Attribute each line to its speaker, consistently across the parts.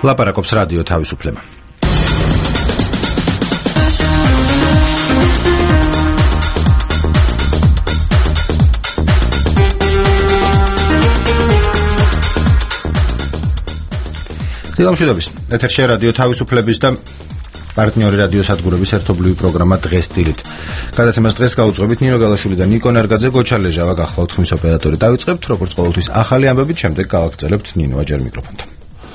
Speaker 1: ლაპარაკობს რადიო თავისუფლება. დილამშვიდობის. ეთერში რადიო თავისუფლების და პარტნიორი რადიო სადგურების ერთობლივი პროგრამა დღეს წილით. გადაცემას დღეს გაუძღვებით ნინო გალაშვილი და ნიკო ნარგაძე, გოჩალეჟავა გახლავთ ხმის ოპერატორი. დავიწყებთ როგორც ყოველთვის ახალი ამბებით, შემდეგ გავაგრძელებთ ნინო აჯერ მიკროფონთან.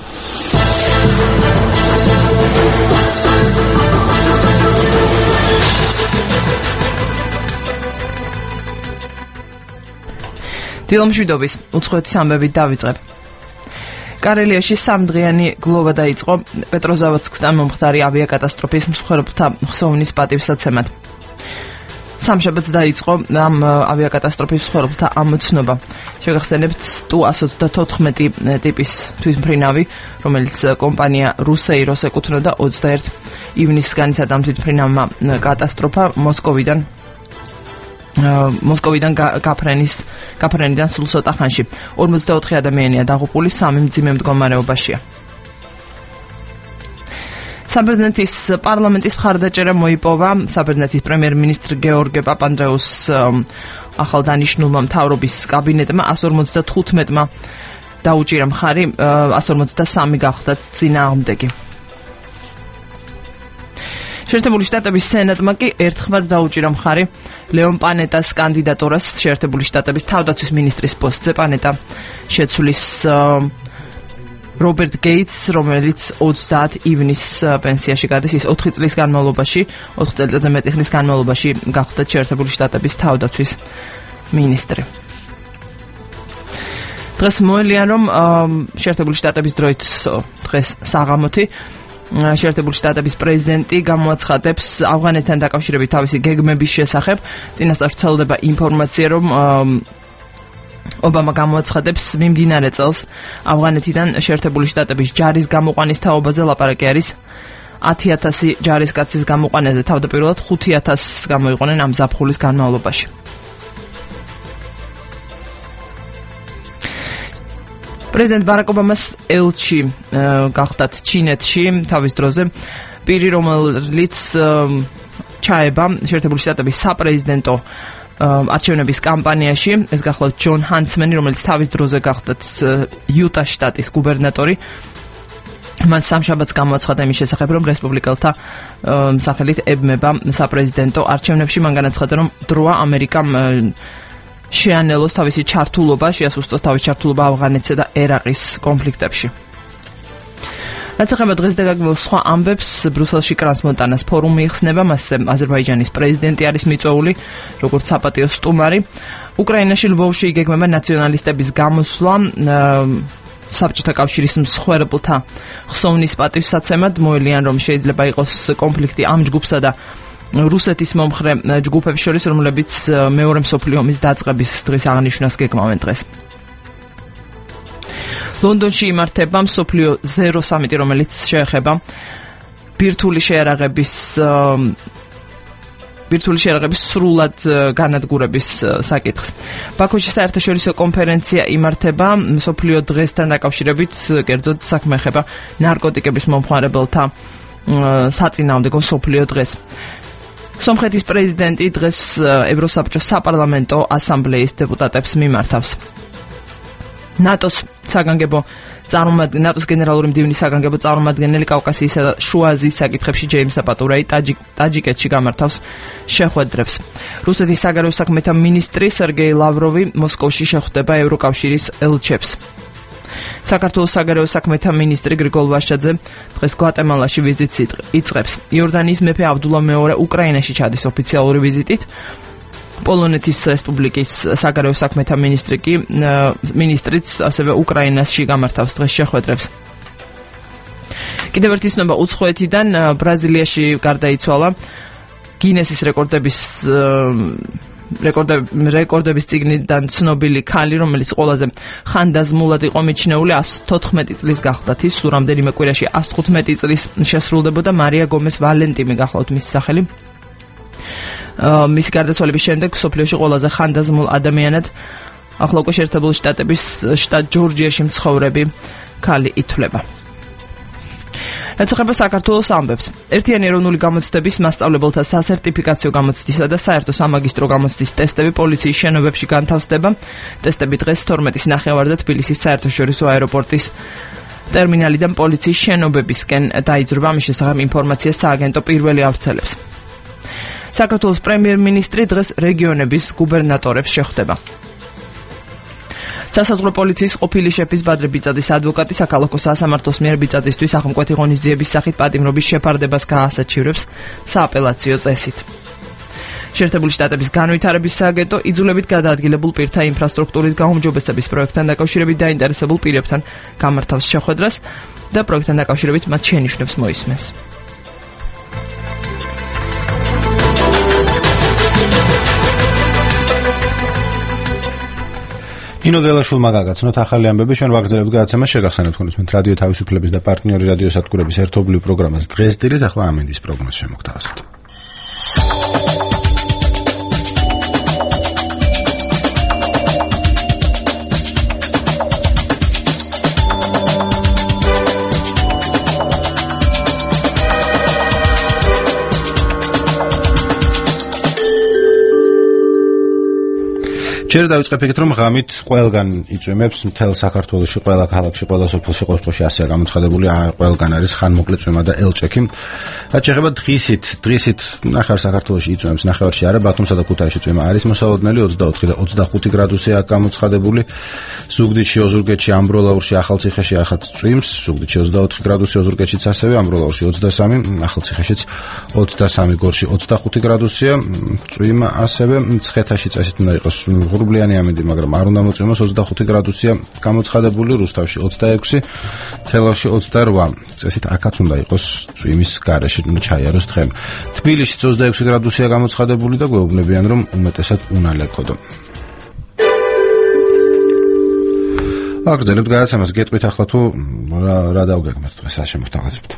Speaker 2: დილამშვიდობის. უცხოეთის ამბებით დავიწყებ. კარელიაში სამდღიანი გლოვა დაიწყო პეტროზავოდსკთან მომხდარი ავიაკატასტროფის მსხვერპლთა ხსოვნის პატივსაცემად. სამშაბათს დაიწყო ამ ავიაკატასტროფის მსხვერპლთა ამოცნობა. შეგახსენებთ Tu-124 ტიპის თვითმფრინავი, რომელიც კომპანია რუსეიროს ეკუთვნოდა 21 ივნისს განიცადა ამ თვითმფრინავმა კატასტროფა მოსკოვიდან გაფრენიდან სულ ცოტა ხანში. 44 ადამიანია დაღუპული, 3 მძიმე მდგომარეობაშია. საბერძნეთის პარლამენტის მხარდაჭერა მოიპოვა საბერძნეთის პრემიერ-მინისტრ გეორგე პაპანდრეუს ახალდანიშნულმა მთავრობის კაბინეტმა 155-მა დაუჭირა მხარი, 153 გახდათ წინააღმდეგი. შეერთებული შტატების სენატმა კი ერთხმად დაუჭირა მხარი ლეონ პანეტას კანდიდატურას შეერთებული შტატების თავდაცვის მინისტრის პოსტზე. პანეტა შეცვლის რობერტ გეიტს, რომელიც 30 ივნისს პენსიაში გადის. ის 4 წლის განმავლობაში, 4 წელიწადზე მეტი ხნის განმავლობაში გახდა შეერთებული შტატების თავდაცვის მინისტრი. დღეს მოელიან, რომ შეერთებული შტატების დროით დღეს საღამოთი შეერთებული შტატების პრეზიდენტი გამოაცხადებს ავღანეთთან დაკავშირებით თავისი გეგმების შესახებ. წინასწარ ვრცელდება ინფორმაცია, რომ ობამა გამოაცხადებს მიმდინარე წელს ავღანეთიდან შეერთებული შტატების ჯარის გამოყვანის თაობაზე. ლაპარაკი არის 10,000 ჯარისკაცის გამოყვანაზე. თავდაპირველად 5,000 გამოიყვანენ ამ ზაფხულის განმავლობაში. პრეზიდენტ ბარაკ ობამას ელჩი გახდათ ჩინეთში თავის დროზე პირი, რომელიც ჩაება შეერთებული შტატების საპრეზიდენტო არჩევნების კამპანიაში. ეს გახლავთ ჯონ ჰანცმენი, რომელიც თავის დროზე გახდათ იუტას შტატის გუბერნატორი. მან სამშაბათს გამოაცხადა იმის შესახებ, რომ რესპუბლიკელთა სახელით ებმება საპრეზიდენტო არჩევნებში. მან განაცხადა, რომ დროა ამერიკამ შეანელოს თავისი ჩართულობა, შეასუსტოს თავისი ჩართულობა ავღანეთსა და ერაყის კონფლიქტებში. რაც ეხება დღეს დაგაგებულ სხვა ამბებს, ბრუსელში კრანსმონტანას ფორუმი იხსნება, მასზე აზერბაიჯანის პრეზიდენტი არის მიწვეული, როგორც საპატიო სტუმარი. უკრაინაში ლვოვში იგეგმება ნაციონალისტების გამოსვლა, საბჭოთა კავშირის მსხვერპლთა ხსოვნის პატივსაცემად. მოელიან, რომ შეიძლება იყოს კონფლიქტი ამ ჯგუფსა და რუსეთის მომხრე ჯგუფებს შორის, რომლებიც მეორე მსოფლიო ომის დაწყების დღის აღნიშვნას გეგმავენ დღეს. ლონდონში იმართება მსოფლიო ზერო სამიტი, რომელიც შეეხება ბირთვული შეერაღების სრულად განადგურების საკითხს. ბაქოში საერთაშორისო კონფერენცია იმართება მსოფლიო დღესთან დაკავშირებით, კერძოდ საქმე ეხება ნარკოტიკების მომხმარებელთა საწინააღმდეგო მსოფლიო დღეს. სომხეთის პრეზიდენტი დღეს ევროსაბჭოს საპარლამენტო ასამბლეის დეპუტატებს მიმართავს. ნატოს გენერალური მდივნის საგანგებო წარმომადგენელი კავკასიისა და შუა აზიის საკითხებში ჯეიმს საპატურაი ტაჯიკეთში გამართავს შეხვედრებს. რუსეთის საგარეო საქმეთა მინისტრი სერგეი ლავროვი მოსკოვში შეხვდება ევროკავშირის ელჩებს. საქართველოს საგარეო საქმეთა მინისტრი გრიგოლ ვაშაძე დღეს გვატემალაში ვიზიტს იწყებს. იორდანიის მეფე აბდულა მეორე უკრაინაში ჩადის ოფიციალური ვიზიტით. პოლონეთის რესპუბლიკის საგარეო საქმეთა მინისტრიც ასევე უკრაინაში გამართავს დღეს შეხვედრებს. კიდევ ერთი ცნობა უცხოეთიდან, ბრაზილიაში გარდაიცვალა გინესის რეკორდების წიგნიდან ცნობილი ქალი, რომელიც ყველაზე ხანდაზმულად იყო მიჩნეული, 114 წლის გახლდათ. ის სულ რამდენიმე კვირაში 115 წლის შესრულდებოდა. მარია გომეს ვალენტიმი გახლავთ მისი სახელი. მისი გარდაცვალების შემდეგ სოფლიოში ყველაზე ხანდაზმულ ადამიანად ახლა უკვე შეერთებული შტატების შტატ ჯორჯიაში მცხოვრები ქალი ითვლება. ეხება საქართველოს ამბებს. ერთიანი ეროვნული გამოცდების მასწავლებელთა სასერტიფიკაციო გამოცდისა და საერთო სამაგისტრო გამოცდის ტესტები პოლიციის შენობებში განთავსდება. ტესტები დღეს 12:30 და თბილისის საერთაშორისო აეროპორტის ტერმინალიდან პოლიციის შენობებისკენ დაიძრება. ამის შესახებ ინფორმაციას სააგენტო პირველი ავრცელებს. საქართველოს პრემიერ-მინისტრი დღეს რეგიონების გუბერნატორებს შეხვდება. სასაზღვრო პოლიციის ყოფილი შეფის ბადრე ბიწაძის ადვოკატი საქალაქო სასამართლოს მიერ ბიწაძისთვის ახმკვეთი ღონისძიების სახით პატიმრობის შეფარდებას გაასაჩივრებს სააპელაციო წესით. შეერთებული შტატების განვითარების სააგენტო იძულებით გადაადგილებულ პირთა ინფრასტრუქტურის გაუმჯობესების პროექტთან დაკავშირებით დაინტერესებულ პირებთან გამართავს შეხვედრას და პროექტთან დაკავშირებით მათ შენიშვნებს მოისმენს.
Speaker 1: ინო გელაშვილმა გაგაცნოთ ახალი ამბები, ჩვენ ვაგრძელებთ გადაცემას, შეგახსენებთ თქვენს რადიო თავისუფლების და პარტნიორი რადიო სადგურების ერთობლივ პროგრამას დღეს დილით, ახლა ამინდის პროგნოზს შემოგთავაზებთ. ჯერ დავიწყებ ეგეთ რომ ღამით ყველგან იწვიმებს მთელ საქართველოში, ყველა ქალაქში, ყველა სოფელში, ყოველში ასეა გამოცხადებული, ყველგან არის ხანმოკლე წვიმა და ელჭექი. რაც შეეხება დღისით ნახევარ საქართველოში იწვიმებს, ნახევარში არა, ბათუმსა და ქუთაისში წვიმა არის მოსალოდნელი 24 და 25 გრადუსია გამოცხადებული. ზუგდიდში, ოზურგეთში, ამბროლაურში, ახალციხეში ახაც წვიმს, ზუგდიდში 24 გრადუსი, ოზურგეთშიც ასევე, ამბროლაურში 23, ახალციხეშიც 23, გორში 25 გრადუსია. წვიმა ასევე მცხეთაში წესით უნდა იყოს ღრუბლიანი ამინდი, მაგრამ არ უნდა მოწვიმოს 25 გრადუსია გამოცხადებული, რუსთავში 26, თელავში 28. წესით აქაც უნდა იყოს წვიმის გარეშე, უნდა ჩაიაროს თხემ. თბილისში 26 გრადუსია გამოცხადებული და გვეუბნებიან რომ უმეტესად უნალექოდო. აგრძელებთ გადაცემას, გეტყვით ახლა თუ რა დავგეგმოთ დღეს, რა შემოვთავაზებთ.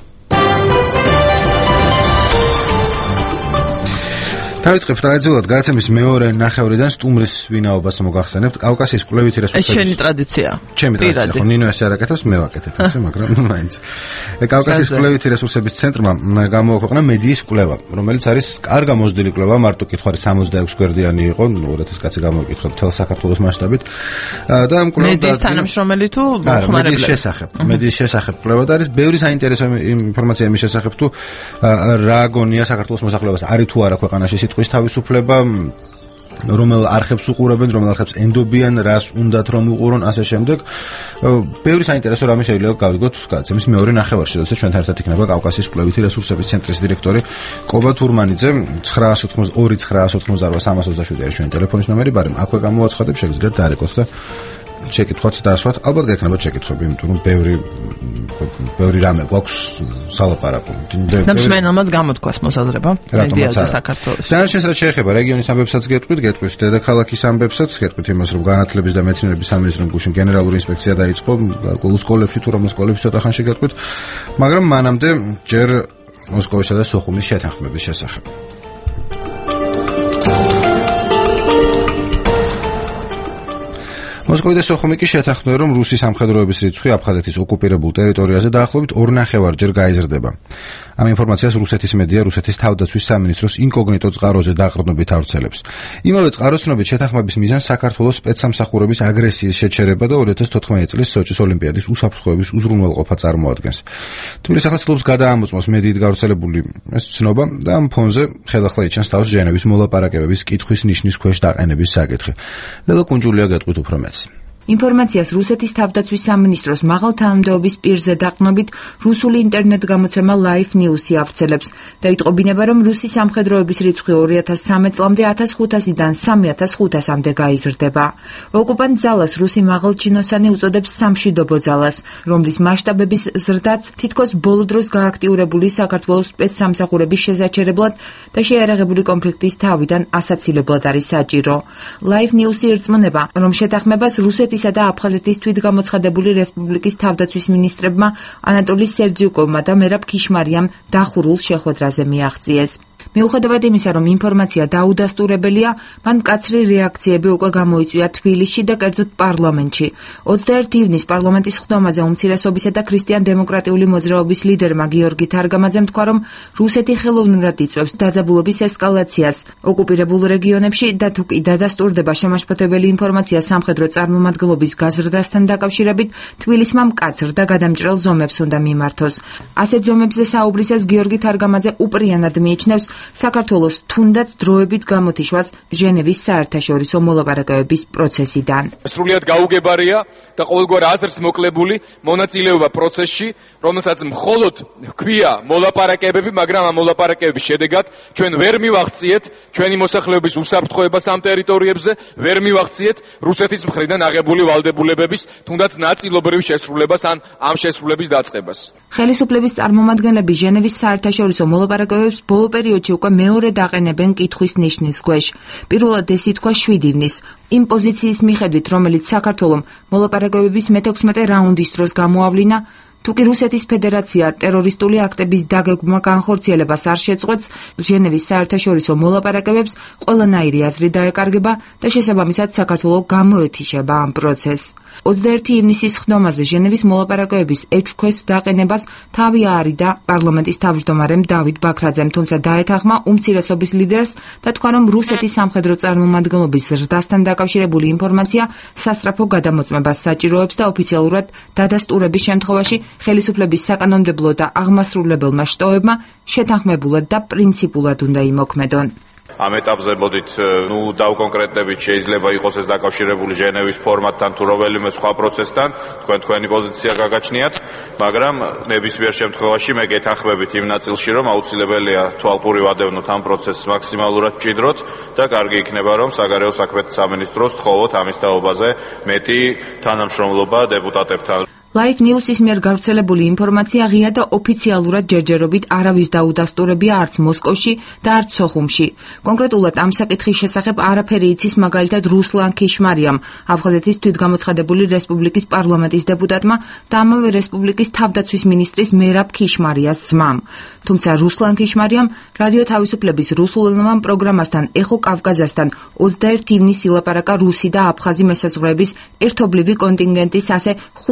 Speaker 1: დავიწყებ ტრადიციულად გადაცემის მეორე ნახევრიდან სტუმრის ვინაობას მოგახსენებთ. კავკასიის კვლევითი რესურსების
Speaker 2: ეს შენი ტრადიცია.
Speaker 1: ჩემი ტრადიცია, ხო ნინო ესე არ აკეთებს, მე ვაკეთებ ესე, მაგრამ მაინც. კავკასიის კვლევითი რესურსების ცენტრმა გამოაქვეყნა მედიის კვლევა, რომელიც არის კარგა მოზრდილი კვლევა, მარტო კითხვარი 66 გვერდიანი იყო, 2000 კაცი გამოვიკითხა მთელ საქართველოს მასშტაბით. და ამ კვლევა
Speaker 2: მედიის თანამშრომელი თუ ხმარებლები?
Speaker 1: მედიის შესახებ კვლევა და არის ბევრი საინტერესო ინფორმაცია იმის შესახებ, თუ რა გონია საქართველოს მოსახლეობას, არის თუ არა ქვეყანაში სიტყვის თავისუფლება, რომელ არხებს უყურებენ, რომელ არხებს ენდობიან, რას უნდათ რომ უყურონ, ასე შემდეგ. ბევრი საინტერესო რამე შეიძლება გავიგოთ გადაცემის მეორე ნახევარში, როდესაც ჩვენთან ერთად იქნება კავკასიის კვლევითი რესურსების ცენტრის დირექტორი კობა თურმანიძე. 992-388-327 არის ჩვენი ტელეფონის ნომერი, ბარემ აქვე გამოაცხადებ, შეგიძლიათ დარეკოთ და შეკითხვაც დაასვათ. ალბათ გექნება შეკითხვები, იმიტომ რომ ბევრი რამე გვაქვს სალაპარაკო.
Speaker 2: და მსმენელმაც გამოთქვას მოსაზრება მედიაზე საქართველოს.
Speaker 1: დანარჩენს რაც შეეხება რეგიონის ამბებსაც გეტყვით დედაქალაქის ამბებსაც, გეტყვით იმას, რომ განათლების და მეცნიერების სამინისტრომ გუშინ გენერალური ინსპექცია დაიწყო სკოლებში, თუ რომელ სკოლებში ცოტა ხანში გეტყვით, მაგრამ მანამდე ჯერ მოსკოვისა და სოხუმის შეთანხმების შესახებ. მოსკოვი და სოხუმი კი შეთანხმდნენ, რომ რუსი სამხედროების რიცხვი აფხაზეთის ოკუპირებულ ტერიტორიაზე დაახლოებით 2.5-ჯერ გაიზრდება. ამ ინფორმაციას რუსეთის მედია რუსეთის თავდაცვის სამინისტროს ინკოგნიტო წყაროზე დაყრდნობით ავრცელებს. იმავე წყაროს ცნობით შეთანხმების მიზანს საქართველოს სპეცსამსახურების აგრესიის შეჩერება და 2014 წლის სოჭის ოლიმპიადის უსაფრთხოების უზრუნველყოფა წარმოადგენს. თბილისის ახლა ცდილობს გადაამოწმოს მედიით გავრცელებული ეს ცნობა და ამ ფონზე ხელახლა იჩენს თავს ჟენევის მოლაპარაკებების კითხვის ნიშნის ქვეშ დაყენების საკითხი. ლელა კუნჯულია გეტყვით უფრო მეც.
Speaker 3: ინფორმაციას რუსეთის თავდაცვის სამინისტროს მაღალ თანამდებობის პირზე დაყრდნობით რუსული ინტერნეტ გამოცემა Live News-ი ავრცელებს. დაიწყო ბინება, რომ რუსი სამხედროების რიცხვი 2013 წლამდე 1500-დან 3500-მდე გაიზრდება. ოკუპანტ ძალას რუსი მაღალჩინოსანი უწოდებს სამშვიდობო ძალას, რომლის მასშტაბების ზრდაც თითქოს ბოლო დროს გააქტიურებული საქართველოს სპეცსამსახურების შესაჩერებლად და შეიარაღებული კონფლიქტის თავიდან ასაცილებლად არის საჭირო. Live News-ი ერწმუნება, რომ შეთანხმებას რუსეთისა და აფხაზეთის თვითგამოცხადებული რესპუბლიკის თავდაცვის მინისტრებმა ანატოლი სერძიუკოვმა და მერაბ ქიშმარიამ დახურულ შეხვედრაზე მიაღწიეს. მიუხედავად იმისა, რომ ინფორმაცია დაუდასტურებელია, მან მკაცრი რეაქციები უკვე გამოიწვია თბილისში და კერძოდ პარლამენტში. 21 ივნის პარლამენტის ხდომაზე უმცირესობისა და ქრისტიან-დემოკრატიული მოძრაობის ლიდერმა გიორგი თარგამაძემ თქვა, რომ რუსეთი ხელოვნურად იწვევს დაძაბულობის ესკალაციას ოკუპირებულ რეგიონებში და თუ კი დადასტურდება შემაშფოთებელი ინფორმაცია სამხედრო წარმომადგენლობის გაზრდასთან დაკავშირებით, თბილისმა მკაცრ და გადამჭრელ ზომებს უნდა მიმართოს. ასეთ ზომებზე საუბრისას გიორგი თარგამაძე უპრიანად მიიჩნევს საქართველოს თუნდაც დროებით გამოთიშვას ჟენევის საერთაშორისო მოლაპარაკებების პროცესიდან.
Speaker 4: სრულიად გაუგებარია და ყოველგვარ აზრს მოკლებული მონაწილეობა პროცესში, რომელსაც მხოლოდ ჰქვია მოლაპარაკებები, მაგრამ ამ მოლაპარაკებების შედეგად ჩვენ ვერ მივაღწიეთ ჩვენი მოსახლეობის უსაფრთხოებას ამ ტერიტორიებზე, ვერ მივაღწიეთ რუსეთის მხრიდან აღებული ვალდებულებების თუნდაც ნაწილობრივ შესრულებას ან ამ შესრულების დაწყებას.
Speaker 3: ხელისუფლების წარმომადგენლები ჟენევის საერთაშორისო მოლაპარაკებებს ბოლო პერიოდში უკვე მეორედ აყენებენ კითხვის ნიშნის ქვეშ. პირველად ეს ითქვა 7 ივნის. იმ პოზიციის მიხედვით, რომელიც საქართველომ მოლაპარაკებების მე-16 რაუნდის დროს გამოავლინა, თუ კი რუსეთის ფედერაცია ტერორისტული აქტების დაგეგმვა განხორციელებას არ შეწყვეტს, ჟენევის საერთაშორისო მოლაპარაკებებს ყველანაირი აზრი დაეკარგება და შესაბამისად საქართველო გამოეთიშება ამ პროცესს. 21 ივნისის ხდომაზე ჟენევის მოლაპარაკებების ეჭვქვეშ დაყენებას თავი აარიდა პარლამენტის თავმჯდომარემ დავით ბაქრაძემ, თუმცა დაეთანხმა უმცირესობის ლიდერს და თქვა, რომ რუსეთის სამხედრო წარმომადგენლობის ზრდასთან დაკავშირებული ინფორმაცია სასწრაფო გადამოწმებას საჭიროებს და ოფიციალურად დადასტურების შემთხვევაში ხელისუფლების საკანონმდებლო და აღმასრულებელმა შტოებმა შეთანხმებულად და პრინციპულად უნდა იმოქმედონ.
Speaker 5: ამ ეტაპზე მოდით დავკონკრეტებით, შეიძლება იყოს ეს დაკავშირებული ჟენევის ფორმატთან თუ რომელიმე სხვა პროცესთან, თქვენი პოზიცია გაგაჩნიათ, მაგრამ ნებისმიერ შემთხვევაში მე გეთანხმებით იმ ნაწილში, რომ აუცილებელია თვალყური ვადევნოთ ამ პროცესს მაქსიმალურად მჭიდროდ და კარგი იქნება, რომ საგარეო საქმეთა სამინისტროს თხოვოთ ამის თაობაზე მეტი თანამშრომლობა დეპუტატებთან.
Speaker 3: Live News-ის მიერ გავრცელებული ინფორმაცია ღია და ოფიციალურად ჯერჯერობით არავის დაუდასტურებია არც მოსკოვში და არც სოხუმში. კონკრეტულად ამ საკითხის შესახებ არაფერი იცის მაგალითად რუსლან ქიშმარიამ, აფხაზეთის თვითგამოცხადებული რესპუბლიკის პარლამენტის დეპუტატმა და ამავე რესპუბლიკის თავდაცვის მინისტრის მერაბ ქიშმარიას ძმამ. თუმცა რუსლან ქიშმარიამ რადიო თავისუფლების რუსულენოვან პროგრამასთან ეხო კავკაზასთან 21 ივნისს ილაპარაკა რუსი და აფხაზი მესაზღვრეების ერთობლივი კონტინგენტის ასე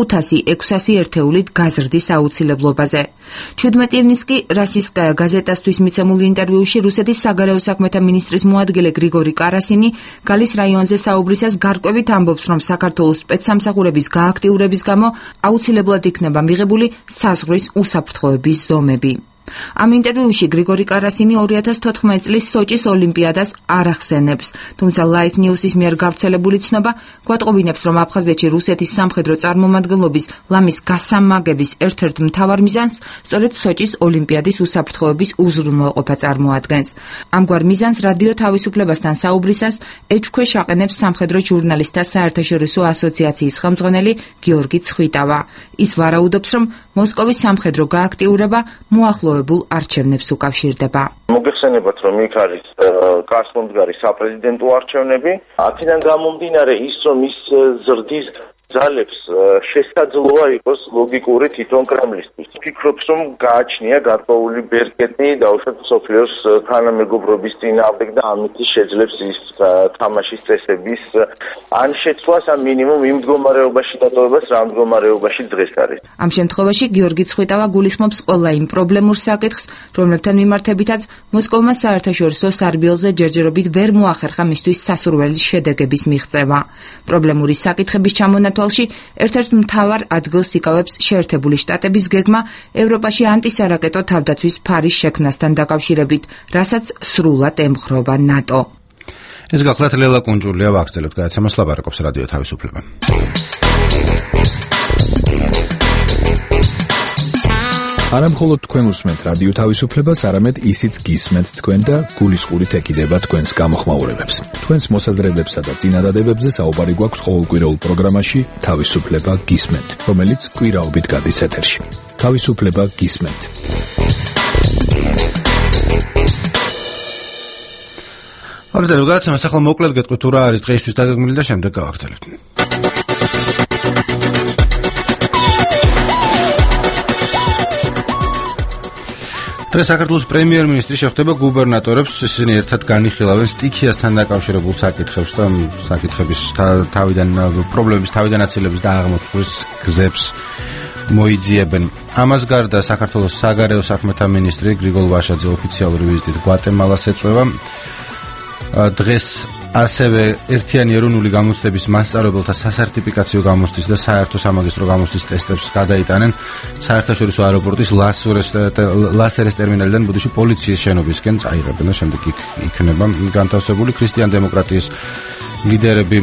Speaker 3: 500-600 ერთეულით გაზრდის აუცილებლობაზე. 17 ივნისს კი რასისტკაია გაზეტასთვის მიცემულ ინტერვიუში რუსეთის საგარეო საქმეთა მინისტრის მოადგილე გრიგორი კარასინი გალის რაიონზე საუბრისას გარკვევით ამბობს, რომ საქართველოს სპეცსამსახურების გააქტიურების გამო აუცილებლად იქნება მიღებული საზღვრის უსაფრთხოების ზომები. ამ ინტერვიუში გრიგორი კარასინი 2014 წლის სოჭის ოლიმპიადას არ ახსენებს, თუმცა Live News-ის მიერ გავრცელებული ცნობა გვატყობინებს, რომ აფხაზეთში რუსეთის სამხედრო წარმომადგენლობის ლამის გასამაგების ერთ-ერთ მთავარ მიზანს სწორედ სოჭის ოლიმპიადის უსაფრთხოების უზრუნველყოფა წარმოადგენს. ამგვარ მიზანს რადიო თავისუფლებასთან საუბრისას ეჭვქვეშ აყენებს სამხედრო ჟურნალისტთა საერთაშორისო ასოციაციის ხელმძღვანელი გიორგი ცხვიტავა. ის ვარაუდობს, რომ მოსკოვის სამხედრო გააქტიურება მოახლოებულ არჩევნებს უკავშირდება.
Speaker 6: მოგეხსენებათ, რომ იქ არის გასვლომდგარი საპრეზიდენტო არჩევნები. აქედან გამომდინარე ის, რომ ის ზრდის ძალებს შესაძლოა იყოს ლოგიკური თვითონ კრემლისთვის. ფიქრობს, რომ გააჩნია გარკვეული ბერკეტი დაუშვათ სოფლიოს თანამეგობრობის წინააღმდეგ და ამით შეძლებს ის თამაშის წესების ან შეცვლას ან მინიმუმ იმ მდგომარეობაში დატოვებას, რა მდგომარეობაში დღეს არის.
Speaker 3: ამ შემთხვევაში გიორგი ცხვიტავა გულისხმობს ყველა იმ პრობლემურ საკითხს, რომლებთან მიმართებითაც მოსკოვმა საერთაშორისო სარბიელზე ჯერჯერობით ვერ მოახერხა მისთვის სასურველი შედეგების მიღწევა. პრობლემური საკითხების ჩამონათვალში ერთ-ერთ მთავარ ადგილს იკავებს შეერთებული შტატების გეგმა ევროპაში ანტისარაკეტო თავდაცვის ფარის შექმნასთან დაკავშირებით, რასაც სრულად ემხრობა ნატო.
Speaker 1: ეს გახლავთ ლელა კუნჯულია, ვაგრძელებთ გადაცემას, ლაპარაკობს რადიო თავისუფლება.
Speaker 7: არა მხოლოდ თქვენ უსმენთ რადიო თავისუფლებას, არამედ ისიც გისმენთ თქვენ და გულისყურით ეკიდება თქვენს გამოხმაურებებს. თქვენს მოსაზრებებსა და წინადადებებზე საუბარი გვაქვს ყოველკვირეულ პროგრამაში თავისუფლება გისმენთ, რომელიც კვირაობით გადის ეთერში. თავისუფლება გისმენთ.
Speaker 1: ვაგრძელებთ გადაცემას, ახლა მოკლედ გეტყვით თუ რა არის დღეისთვის დაგეგმილი და შემდეგ გავაგრძელებთ. დღეს საქართველოს პრემიერ-მინისტრი შეხვდება გუბერნატორებს, ისინი ერთად განიხილავენ სტიქიასთან დაკავშირებულ საკითხებს და საკითხების პრობლემების თავიდან აცილების და აღმოფხვის გზებს მოიძიებენ. ამას გარდა საქართველოს საგარეო საქმეთა მინისტრი გრიგოლ ვაშაძე ოფიციალური ვიზიტით გვატემალას ეწვევა. დღეს ასევე ერთიანი ეროვნული გამოცდების მასწავლებელთა სასერტიფიკაციო გამოცდის და საერთო სამაგისტრო გამოცდის ტესტებს გადაიტანენ საერთაშორისო აეროპორტის ლასერეს ტერმინალიდან ბუდიში პოლიციის შენობისკენ წაიღებენ და შემდეგ იქნება განთავსებული. ქრისტიან დემოკრატიის ლიდერები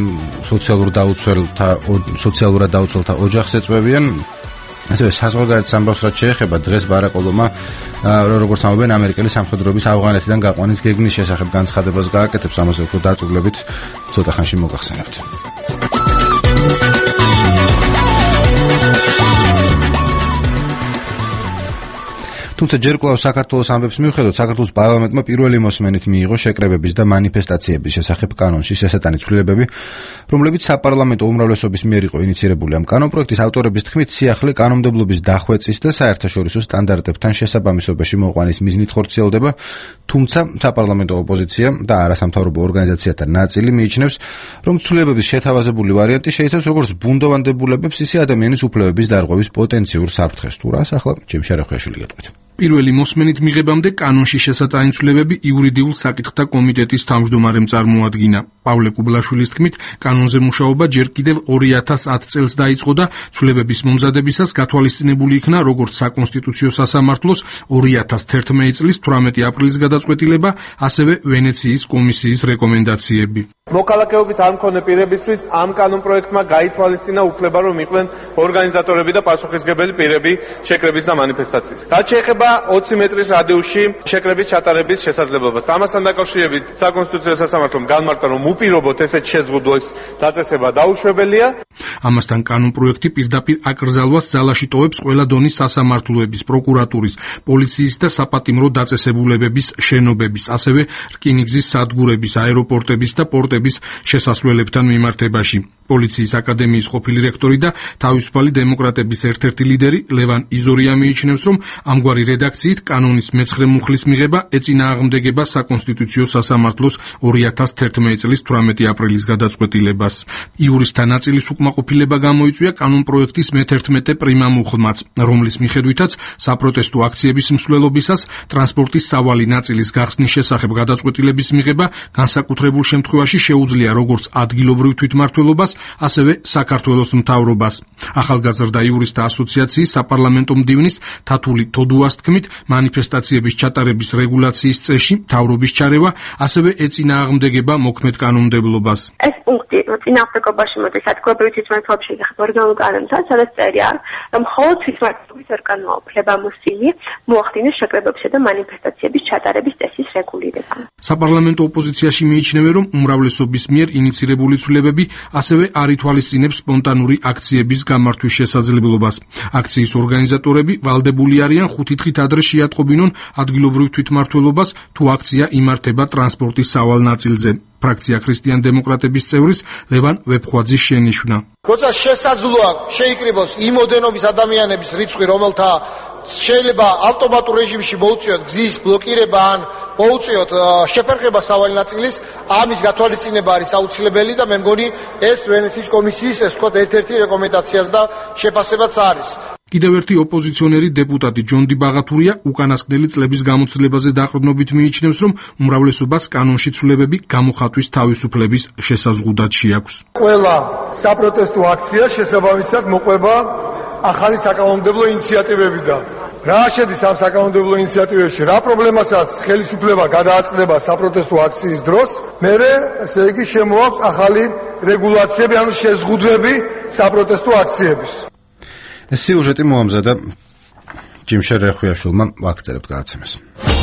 Speaker 1: სოციალურად დაუცველთა ოჯახს ეწვევიან. ასევე საზღვარგარეთ სამბაოს რაც შეეხება დღეს ბარაკ ობამა როგორც ამბობენ ამერიკელი სამხედროების ავღანეთიდან გაყვანის გეგმის შესახებ განცხადებას გააკეთებს. ამაზე უფრო დაწვრილებით ცოტა ხანში მოგახსენებთ. თუმცა ჯერ კვლავ საქართველოს ამბებს მიუხედავად საქართველოს პარლამენტმა პირველი მოსმენით მიიღო შეკრებების და მანიფესტაციების შესახებ კანონში შესატანი ცვლილებები, რომლებიც საპარლამენტო უმრავლესობის მიერ იყო ინიცირებული. ამ კანონპროექტის ავტორების თქმით, სიახლე კანონმდებლობის დახვეწის და საერთაშორისო სტანდარტებთან შესაბამისობაში მოყვანის მიზნით ხორციელდება, თუმცა საპარლამენტო ოპოზიცია და არასამთავრობო ორგანიზაციათა ნაწილი მიიჩნევს, რომ ცვლილებების შეთავაზებული ვარიანტი შეიცავს როგორც ბუნდოვანდებულებებს, ისე ადამიანის უფლებების დარღვევის პოტენციურ საფრთხეს. თუ რას ახლა ჯიმშა რეხვიაშვილი გეტყვით.
Speaker 8: პირველი მოსმენით მიღებამდე კანონში შესატანი ცვლილებები იურიდიულ საკითხთა კომიტეტის თავმჯდომარემ წარმოადგინა. პავლე კუბლაშვილის თქმით, კანონზე მუშაობა ჯერ კიდევ 2010 წელს დაიწყო და ცვლილებების მომზადებისას გათვალისწინებული იქნა როგორც საკონსტიტუციო სასამართლოს 2011 წლის 18 აპრილის გადაწყვეტილება, ასევე ვენეციის კომისიის რეკომენდაციები.
Speaker 9: მოქალაქეობის არ მქონე პირებისთვის ამ კანონპროექტმა გაითვალისწინა უფლება, რომ იყვნენ ორგანიზატორები და პასუხისმგებელი პირები შეკრების და მანიფესტაციის. რაც შეეხება 20 მეტრის რადიუსში შეკრების ჩატარების შესაძლებლობას. ამასთან დაკავშირებით საკონსტიტუციო სასამართლომ განმარტა, რომ უპირობოდ ესეთ შეზღუდვის დაწესება დაუშვებელია.
Speaker 8: ამასთან კანონპროექტი პირდაპირ აკრძალვას ძალაში ტოვებს ყველა დონის სასამართლოების, პროკურატურის, პოლიციის და საპატიმრო დაწესებულებების შენობების, ასევე რკინიგზის სადგურების, აეროპორტების და პორტების შესასვლელებთან მიმართებაში. პოლიციის აკადემიის ყოფილი რექტორი და თავისუფალი დემოკრატების ერთ-ერთი ლიდერი ლევან იზორია მიიჩნევს, რომ ამგვარი რედაქციით კანონის მეცხრე მუხლის მიღება ეწინააღმდეგება საკონსტიტუციო სასამართლოს 2011 წლის 18 აპრილის გადაწყვეტილებას. იურისტთა ნაწილის უკმაყოფილება გამოიწვია კანონპროექტის მე-11 პრიმა მუხლმაც, რომლის მიხედვითაც საპროტესტო აქციების მსვლელობისას ტრანსპორტის სავალი ნაწილის გახსნის შესახებ გადაწყვეტილების მიღება განსაკუთრებულ შემთხვევაში შეუძლია როგორც ადგილობრივ თვითმმართველობას, ასევე საქართველოს მთავრობას. ახალგაზრდა იურისტთა ასოციაციის საპარლამენტო მდივნის თათული თოდუას თქმით, მანიფესტაციების ჩატარების რეგულაციის წესში მთავრობის ჩარევა ასევე ეწინააღმდეგება მოქმედ კანონმდებლობას.
Speaker 10: ეს პუნქტი წინააღმდეგობაში მოდის ადგილობრივი თვითმმართველობის შესახებ ორგანულ კანონთან, სადაც წერია, რომ მხოლოდ თვითმმართველობის ორგანოა უფლებამოსილი მოახდინოს შეკრებებისა და მანიფესტაციების ჩატარების წესის რეგულირება.
Speaker 8: საპარლამენტო ოპოზიციაში მიიჩნევენ, რომ უმრავლესობის მიერ ინიცირებული ცვლილებები ასევე არ ითვალისწინებს სპონტანური აქციების გამართვის შესაძლებლობას. აქციის ორგანიზატორები ვალდებული არიან 5 დღით ადრე შეატყობინონ ადგილობრივ თვითმმართველობას, თუ აქცია იმართება ტრანსპორტის სავალ ნაწილზე. ფრაქცია ქრისტიან დემოკრატების წევრის ლევან ვეფხვაძის შენიშვნა.
Speaker 11: როცა შესაძლოა შეიკრიბოს იმ ოდენობის ადამიანების რიცხვი, რომელთა შეიძლება ავტომატურ რეჟიმში მოუწიოთ გზის ბლოკირება ან მოუწიოთ შეფერხება სავალი ნაწილის, ამის გათვალისწინება არის აუცილებელი და მე მგონი ეს ვენეციის კომისიის ეს ვთქვათ ერთ-ერთი რეკომენდაციაც და შეფასებაც არის.
Speaker 8: კიდევ ერთი ოპოზიციონერი დეპუტატი ჯონდი ბაღათურია უკანასკნელი წლების გამოცდილებაზე დაყრდნობით მიიჩნევს, რომ უმრავლესობას კანონში ცვლილებები გამოხატვის თავისუფლების შესაზღუდად შეაქვს.
Speaker 9: ყველა საპროტესტო აქცია შესაბამისად მოყვება ახალი საკანონმდებლო ინიციატივებიდან. რა შედის ამ საკანონმდებლო ინიციატივებში, რა პრობლემასაც ხელისუფლება გადააწყდება საპროტესტო აქციის დროს, მერე ესე იგი შემოაქვს ახალი რეგულაციები, ანუ შეზღუდვები საპროტესტო აქციების.
Speaker 1: ეს სიუჟეტი მოამზადა ჯიმშა რეხვიაშვილმა, ვაგრძელებთ გადაცემას.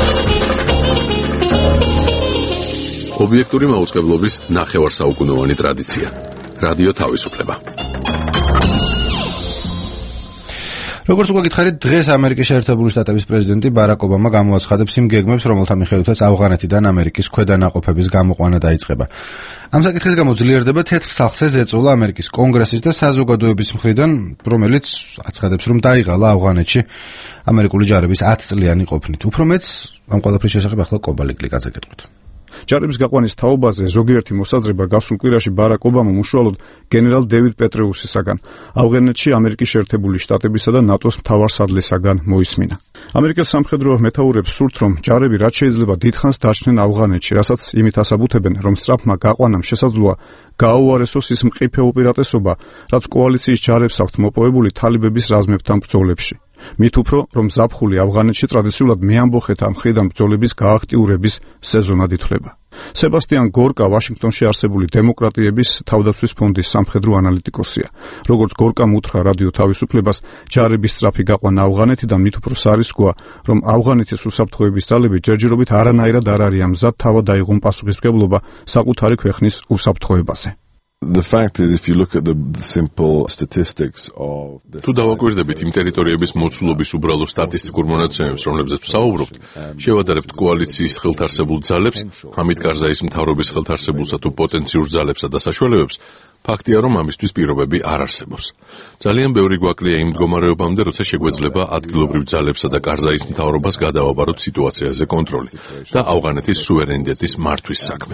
Speaker 12: ობიექტური მაუწყებლობის ნახევარსაუკუნოვანი ტრადიცია. რადიო თავისუფლება.
Speaker 1: როგორც უკვე გითხარით, დღეს ამერიკის შეერთებული შტატების პრეზიდენტი ბარაკ ობამა გამოაცხადებს იმ გეგმებს, რომელთა მიხედვითაც ავღანეთიდან ამერიკის ქვედანაყოფების გამოყვანა დაიწყება. ამ საკითხის გამო ძლიერდება თეთრ სახლზე ზეწოლა ამერიკის კონგრესის და საზოგადოების მხრიდან, რომელიც აცხადებს, რომ დაიღალა ავღანეთში ამერიკული ჯარების 10 წლიანი ყოფნით. უფრო მეც ამ ყველაფრის შესახებ ახლა კობალიკლიკაძე გეტყვით.
Speaker 13: ჯარების გაყვანის თაობაზე ზოგიერთი მოსაზრება გასულ კვირაში ბარაკ ობამამ უშუალოდ გენერალ დევიდ პეტრეუსისაგან, ავღანეთში ამერიკის შეერთებული შტატებისა და ნატოს მთავარსარდლისაგან მოისმინა. ამერიკის სამხედრო მეთაურებს სურთ, რომ ჯარები რაც შეიძლება დიდხანს დაჩნენ ავღანეთში, რასაც იმით ასაბუთებენ, რომ სწრაფმა გაყვანამ შესაძლოა გააუარესოს ის მყიფე უპირატესობა, რაც კოალიციის ჯარებს აქვთ მოპოვებული თალიბების რაზმებთან ბრძოლებში. მით უფრო, რომ ზაფხული ავღანეთში ტრადიციულად მეამბოხეთა მხრიდან ბრძოლების გააქტიურების სეზონად ითვლება. სებასტიან გორკა ვაშინგტონში არსებული დემოკრატიების თავდაცვის ფონდის სამხედრო ანალიტიკოსია. როგორც გორკამ უთხრა რადიო თავისუფლებას, ჯარების სწრაფი გაყვანა ავღანეთიდან მით უფრო სარისკოა, რომ ავღანეთის უსაფრთხოების ძალები ჯერჯერობით არანაირად არ არიან მზად თავად დაიღონ პასუხისმგებლობა საკუთარი ქვეყნის უსაფრთხოებაზე.
Speaker 12: The fact is, if you look at the simple statistics of
Speaker 14: თუ დავაკვირდებით იმ ტერიტორიების მოცულობის უბრალო სტატისტიკურ მონაცემებს, რომლებზეც ვსაუბრობთ, შევადარებთ კოალიციის ხელთარსებულ ძალებს, ჰამიდ კარზაის მთავრობის ხელთარსებულსა თუ პოტენციურ ძალებსა და საშუალებებს, ფაქტია, რომ ამისთვის პირობები არ არსებობს. ძალიან ბევრი გვაკლია იმ მდგომარეობამდე, როცა შეგვეძლება ადგილობრივ ძალებსა და კარზაის მთავრობას გადავაბაროთ სიტუაციაზე კონტროლი და ავღანეთის სუვერენიტეტის მართვის საქმე.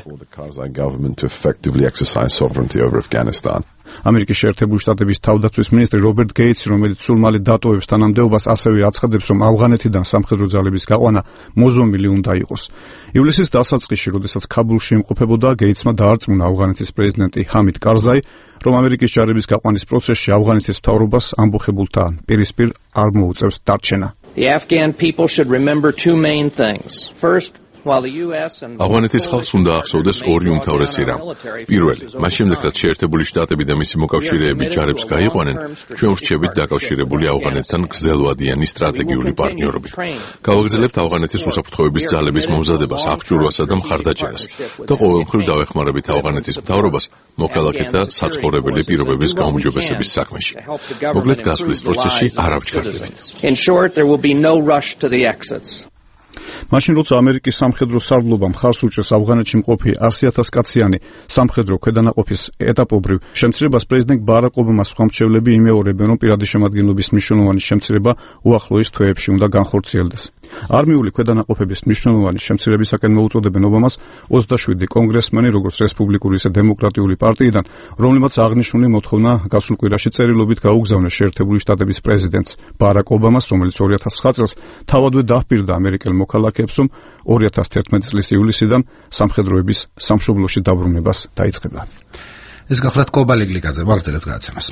Speaker 13: ამერიკის შეერთებული შტატების თავდაცვის მინისტრი რობერტ გეიტსი, რომელიც სულ მალე დატოვებს თანამდებობას, ასევე აცხადებს, რომ ავღანეთიდან სამხედრო ძალების გაყვანა მოზომილი უნდა იყოს. ივლისის დასაწყისში, როდესაც ქაბულში იმყოფებოდა, გეიტსმა დაარწმუნა ავღანეთის პრეზიდენტი ჰამიდ კარზაი, რომ ამერიკის ჯარების გაყვანის პროცესში ავღანეთის მთავრობას ამბოხებულთან პირისპირ არ მოუწევს დარჩენა.
Speaker 15: The Afghan people should remember two main things. First,
Speaker 14: ავღანეთის ხალხს უნდა ახსოვდეს ორი უმთავრესი რამ. პირველი, მას შემდეგ რაც შეერთებული შტატები და მისი მოკავშირეები ჯარებს გაიყვანენ, ჩვენ ვრჩებით დაკავშირებული ავღანეთთან გრძელვადიანი სტრატეგიული პარტნიორობით. გავაგრძელებთ ავღანეთის უსაფრთხოების ძალების მომზადებას, აღჭურვასა და მხარდაჭერას და ყოველმხრივ დავეხმარებით ავღანეთის მთავრობას მოქალაქეთა საცხოვრებელი პირობების გაუმჯობესების საქმეში. მოკლედ გასვლის პროცესში არ ავჩქარდებით.
Speaker 15: In short, there will be no rush to the exits.
Speaker 13: მაშინ როცა ამერიკის სამხედრო სარდლობა მხარს უჭერს ავღანეთში მყოფი 100,000 კაციანი სამხედრო ქვედანაყოფის ეტაპობრივ შემცირებას, პრეზიდენტ ბარაკ ობამას სხვა მრჩევლები იმეორებენ, რომ პირადი შემადგენლობის მნიშვნელოვანი შემცირება უახლოეს თვეებში უნდა განხორციელდეს. არმიული ქვედანაყოფების მნიშვნელოვანი შემცირებისაკენ მოუწოდებენ ობამას 27 კონგრესმენი, როგორც რესპუბლიკური ისე დემოკრატიული პარტიიდან, რომლებმაც აღნიშნული მოთხოვნა გასულ კვირაში წერილობით გაუგზავნეს შეერთებული შტატების პრეზიდენტს ბარაკ ობამას, რომელიც 2009 წელს თავადვე დაჰპირდა ამერიკელ მოქალაქეებს, რომ 2011 წლის ივლისიდან სამხედროების სამშობლოში დაბრუნებას დაიწყება.
Speaker 1: ეს გახლავთ კობალიკლიკაძე, ვაგრძელებთ გადაცემას.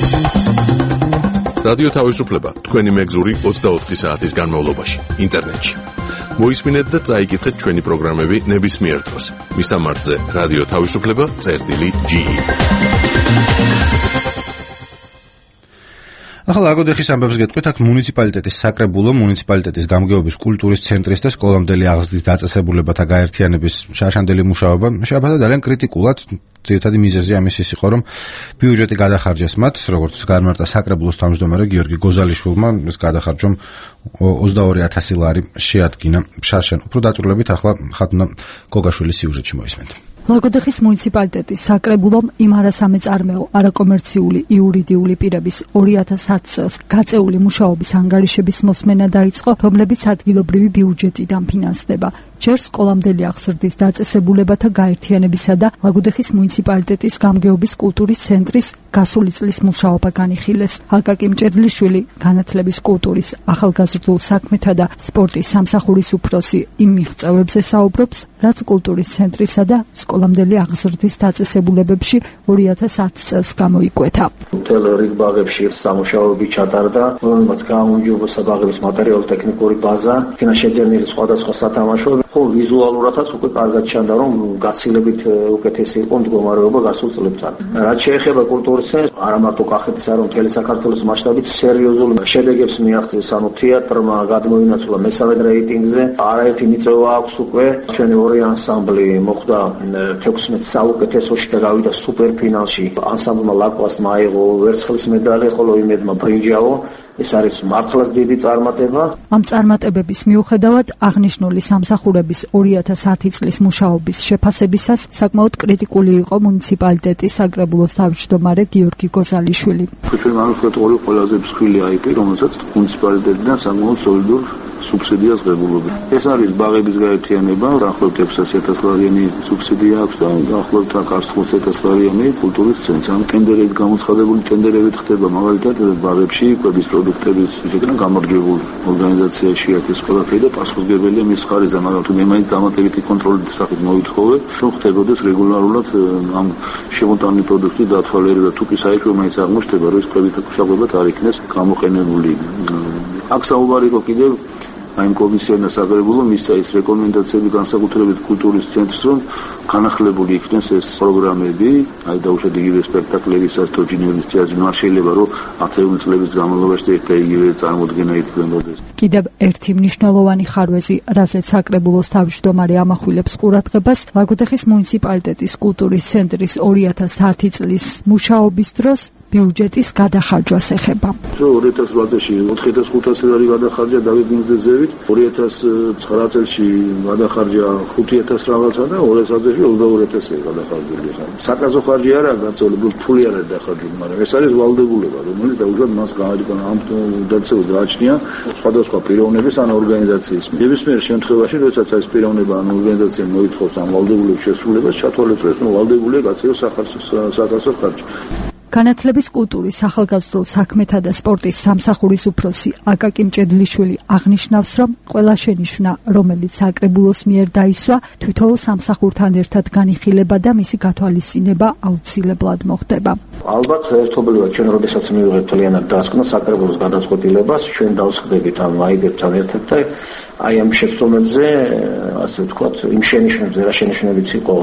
Speaker 14: რადიო თავისუფლება, თქვენი მეგზური 24 საათის განმავლობაში, ინტერნეტში. მოისმინეთ და წაიკითხეთ ჩვენი პროგრამები ნებისმიერ დროს. მისამართზე რადიო თავისუფლება.ge.
Speaker 1: ახლა აგოდეხის ამბებს გეტყვით, აქ მუნიციპალიტეტის საკრებულო, მუნიციპალიტეტის გამგეობის კულტურის ცენტრის და სკოლამდელი აღზრდის დაწესებულებათა გაერთიანების შაშანდელი მუშაობა შეაფასა ძალიან კრიტიკულად. ძირითადი მიზეზი ამის ის იყო, რომ ბიუჯეტი გადახარჯეს მათ, როგორც განმარტა საკრებულოს თავმჯდომარე გიორგი გოზალიშვილმა, ეს გადახარჯვა 22,000 ლარი შეადგინა შარშან. უფრო დაწვრილებით ახლა ხატუნა გოგაშვილის სიუჟეტში მოისმენთ.
Speaker 16: ლაგოდეხის მუნიციპალიტეტის საკრებულომ იმ არასამეწარმეო, არაკომერციული იურიდიული პირების 2010 წელს გაწეული მუშაობის ანგარიშების მოსმენა დაიწყო, რომლებიც ადგილობრივი ბიუჯეტიდან ფინანსდება. ჯერ სკოლამდელი აღზრდის დაწესებულებათა გაერთიანებისა და ლაგოდეხის მუნიციპალიტეტის გამგეობის კულტურის ცენტრის გასული წლის მუშაობა განიხილეს. აკაკი მჭედლიშვილი, განათლების, კულტურის, ახალგაზრდულ საქმეთა და სპორტის სამსახურის უფროსი იმ მიღწევებზე საუბრობს, რაც კულტურის ცენტრისა და სკოლამდელი აღზრდის დაწესებულებებში 2010 წელს გამოიკვეთა.
Speaker 17: მთელ რიგ ბაღებში სამუშაოები ჩატარდა, რომელმაც გააუმჯობესა ბაღების მატერიალურ-ტექნიკური ბაზა, ფინანსშეძენილი სხვადასხვა სათამაშოები. ხო, ვიზუალურადაც უკვე კარგად ჩანდა, რომ გაცილებით უკეთესი იყო მდგომარეობა გასულ წლებთან. რაც შეეხება კულტურის ცენტრს, არა მარტო კახეთის, არამედ მთელი საქართველოს მასშტაბით სერიოზული შედეგებს მიაღწევს, ანუ თეატრმა გადმოინაცვლა მესამედ რეიტინგზე, არაერთი მიწვევა აქვს უკვე. ჩვენი ორი ანსამბლი მოხვდა 16 საუკეთესოში და გავიდა სუპერფინალში. ანსამბლმა ლაკვასმა აიღო ვერცხლის медали, ხოლო იმედმა ბრინჯაო. ეს არის მართლაც დიდი წარმატება.
Speaker 16: ამ წარმატებების მიუხედავად აღნიშნული სამსახურების 2010 წლის მუშაობის შეფასებისას საკმაოდ კრიტიკული იყო მუნიციპალიტეტის საკრებულოს თავმჯდომარე გიორგი გოზალიშვილი.
Speaker 18: ჩვენი ყველაზე მსხვილი IP, რომელსაც მუნიციპალიტეტიდან საკმაოდ სოლიდურ სუბსიდიას ღებულობენ. ეს არის ბაღების გაერთიანება, დაახლოებით 600,000 ლარიანი სუბსიდია აქვს და დაახლოებით 150,000 ლარიანი კულტურის ცენტრი. ამ ტენდერებით გამოცხადებული ტენდერებით ხდება მაგალითად ბაღებში კვების პროდუქტების შეგროვება გამარჯვებულ ორგანიზაციაში ეს ყველაფერი და პასუხისმგებელია მის ხარისხზე, მაგრამ თუ მემაინც დამატებითი კონტროლის სახით მოითხოვე, რომ ხდებოდეს რეგულარულად ამ შემოტანილი პროდუქტის დათვალიერება, თუ კი საერთოდ მაინც აღმოჩნდება, რომ ეს კვებით უშუალოდ არ იქნეს გამოყენებული. აქ საუბარი იყო კიდევ აი კომისიამ საკრებულო მისცა ის რეკომენდაციები განსაკუთრებით კულტურის ცენტრს, რომ განახლებული იქნეს ეს პროგრამები, აი დაუშვათ იგივე სპექტაკლების საერთო ჯინერის თეატრი, არ შეიძლება რომ 10 წლების განმავლობაში ერთ და იგივე წარმოდგენა ითქმებოდეს.
Speaker 16: კიდევ ერთი მნიშვნელოვანი ხარვეზი, რაზეც საკრებულოს თავმჯდომარე ამახვილებს ყურადღებას, ლაგოდეხის მუნიციპალიტეტის კულტურის ცენტრის 2010 წლის მუშაობის დროს ბიუჯეტის გადახარჯვას ეხება.
Speaker 18: 2008 წელს 4500 ლარი გადახარჯა დავით მიზეზევით, 2009 წელში გადახარჯა 5000 რაღაცა და 2000 წელში 22000 გადახარჯული ხარ. საკაზო ხარჯი არა, გაწოლებული ფული არა დახარჯული, მაგრამ ეს არის ვალდებულება, რომელიც დაუშვათ მას გააჩნია ამ დაცევა გააჩნია სხვადასხვა პიროვნების ან ორგანიზაციის. ნებისმიერ შემთხვევაში, როდესაც ეს პიროვნება ან ორგანიზაცია მოითხოვს ამ ვალდებულების შესრულებას, ჩათვალისწინოს, რომ ვალდებულია გაწევა საკაზო ხარჯი.
Speaker 16: განათლების კულტურის ახალგაზრდულ საქმეთა და სპორტის სამსახურის უფროსი აკაკი მჭედლიშვილი აღნიშნავს, რომ ყველა შენიშვნა, რომელიც საკრებულოს მიერ დაისვა, თვითოულ სამსახურთან ერთად განიხილება და მისი გათვალისწინება აუცილებლად მოხდება.
Speaker 17: ალბათ ერთობლივად ჩვენ როდესაც მივიღებთ თლიანად დასკვნა საკრებულოს გადაწყვეტილებას, ჩვენ დავსხდებით ამ აიგებთან ერთად და აი ამ შეცდომებზე, ასე ვთქვათ, იმ შენიშვნებზე, რა შენიშვნებიც იყო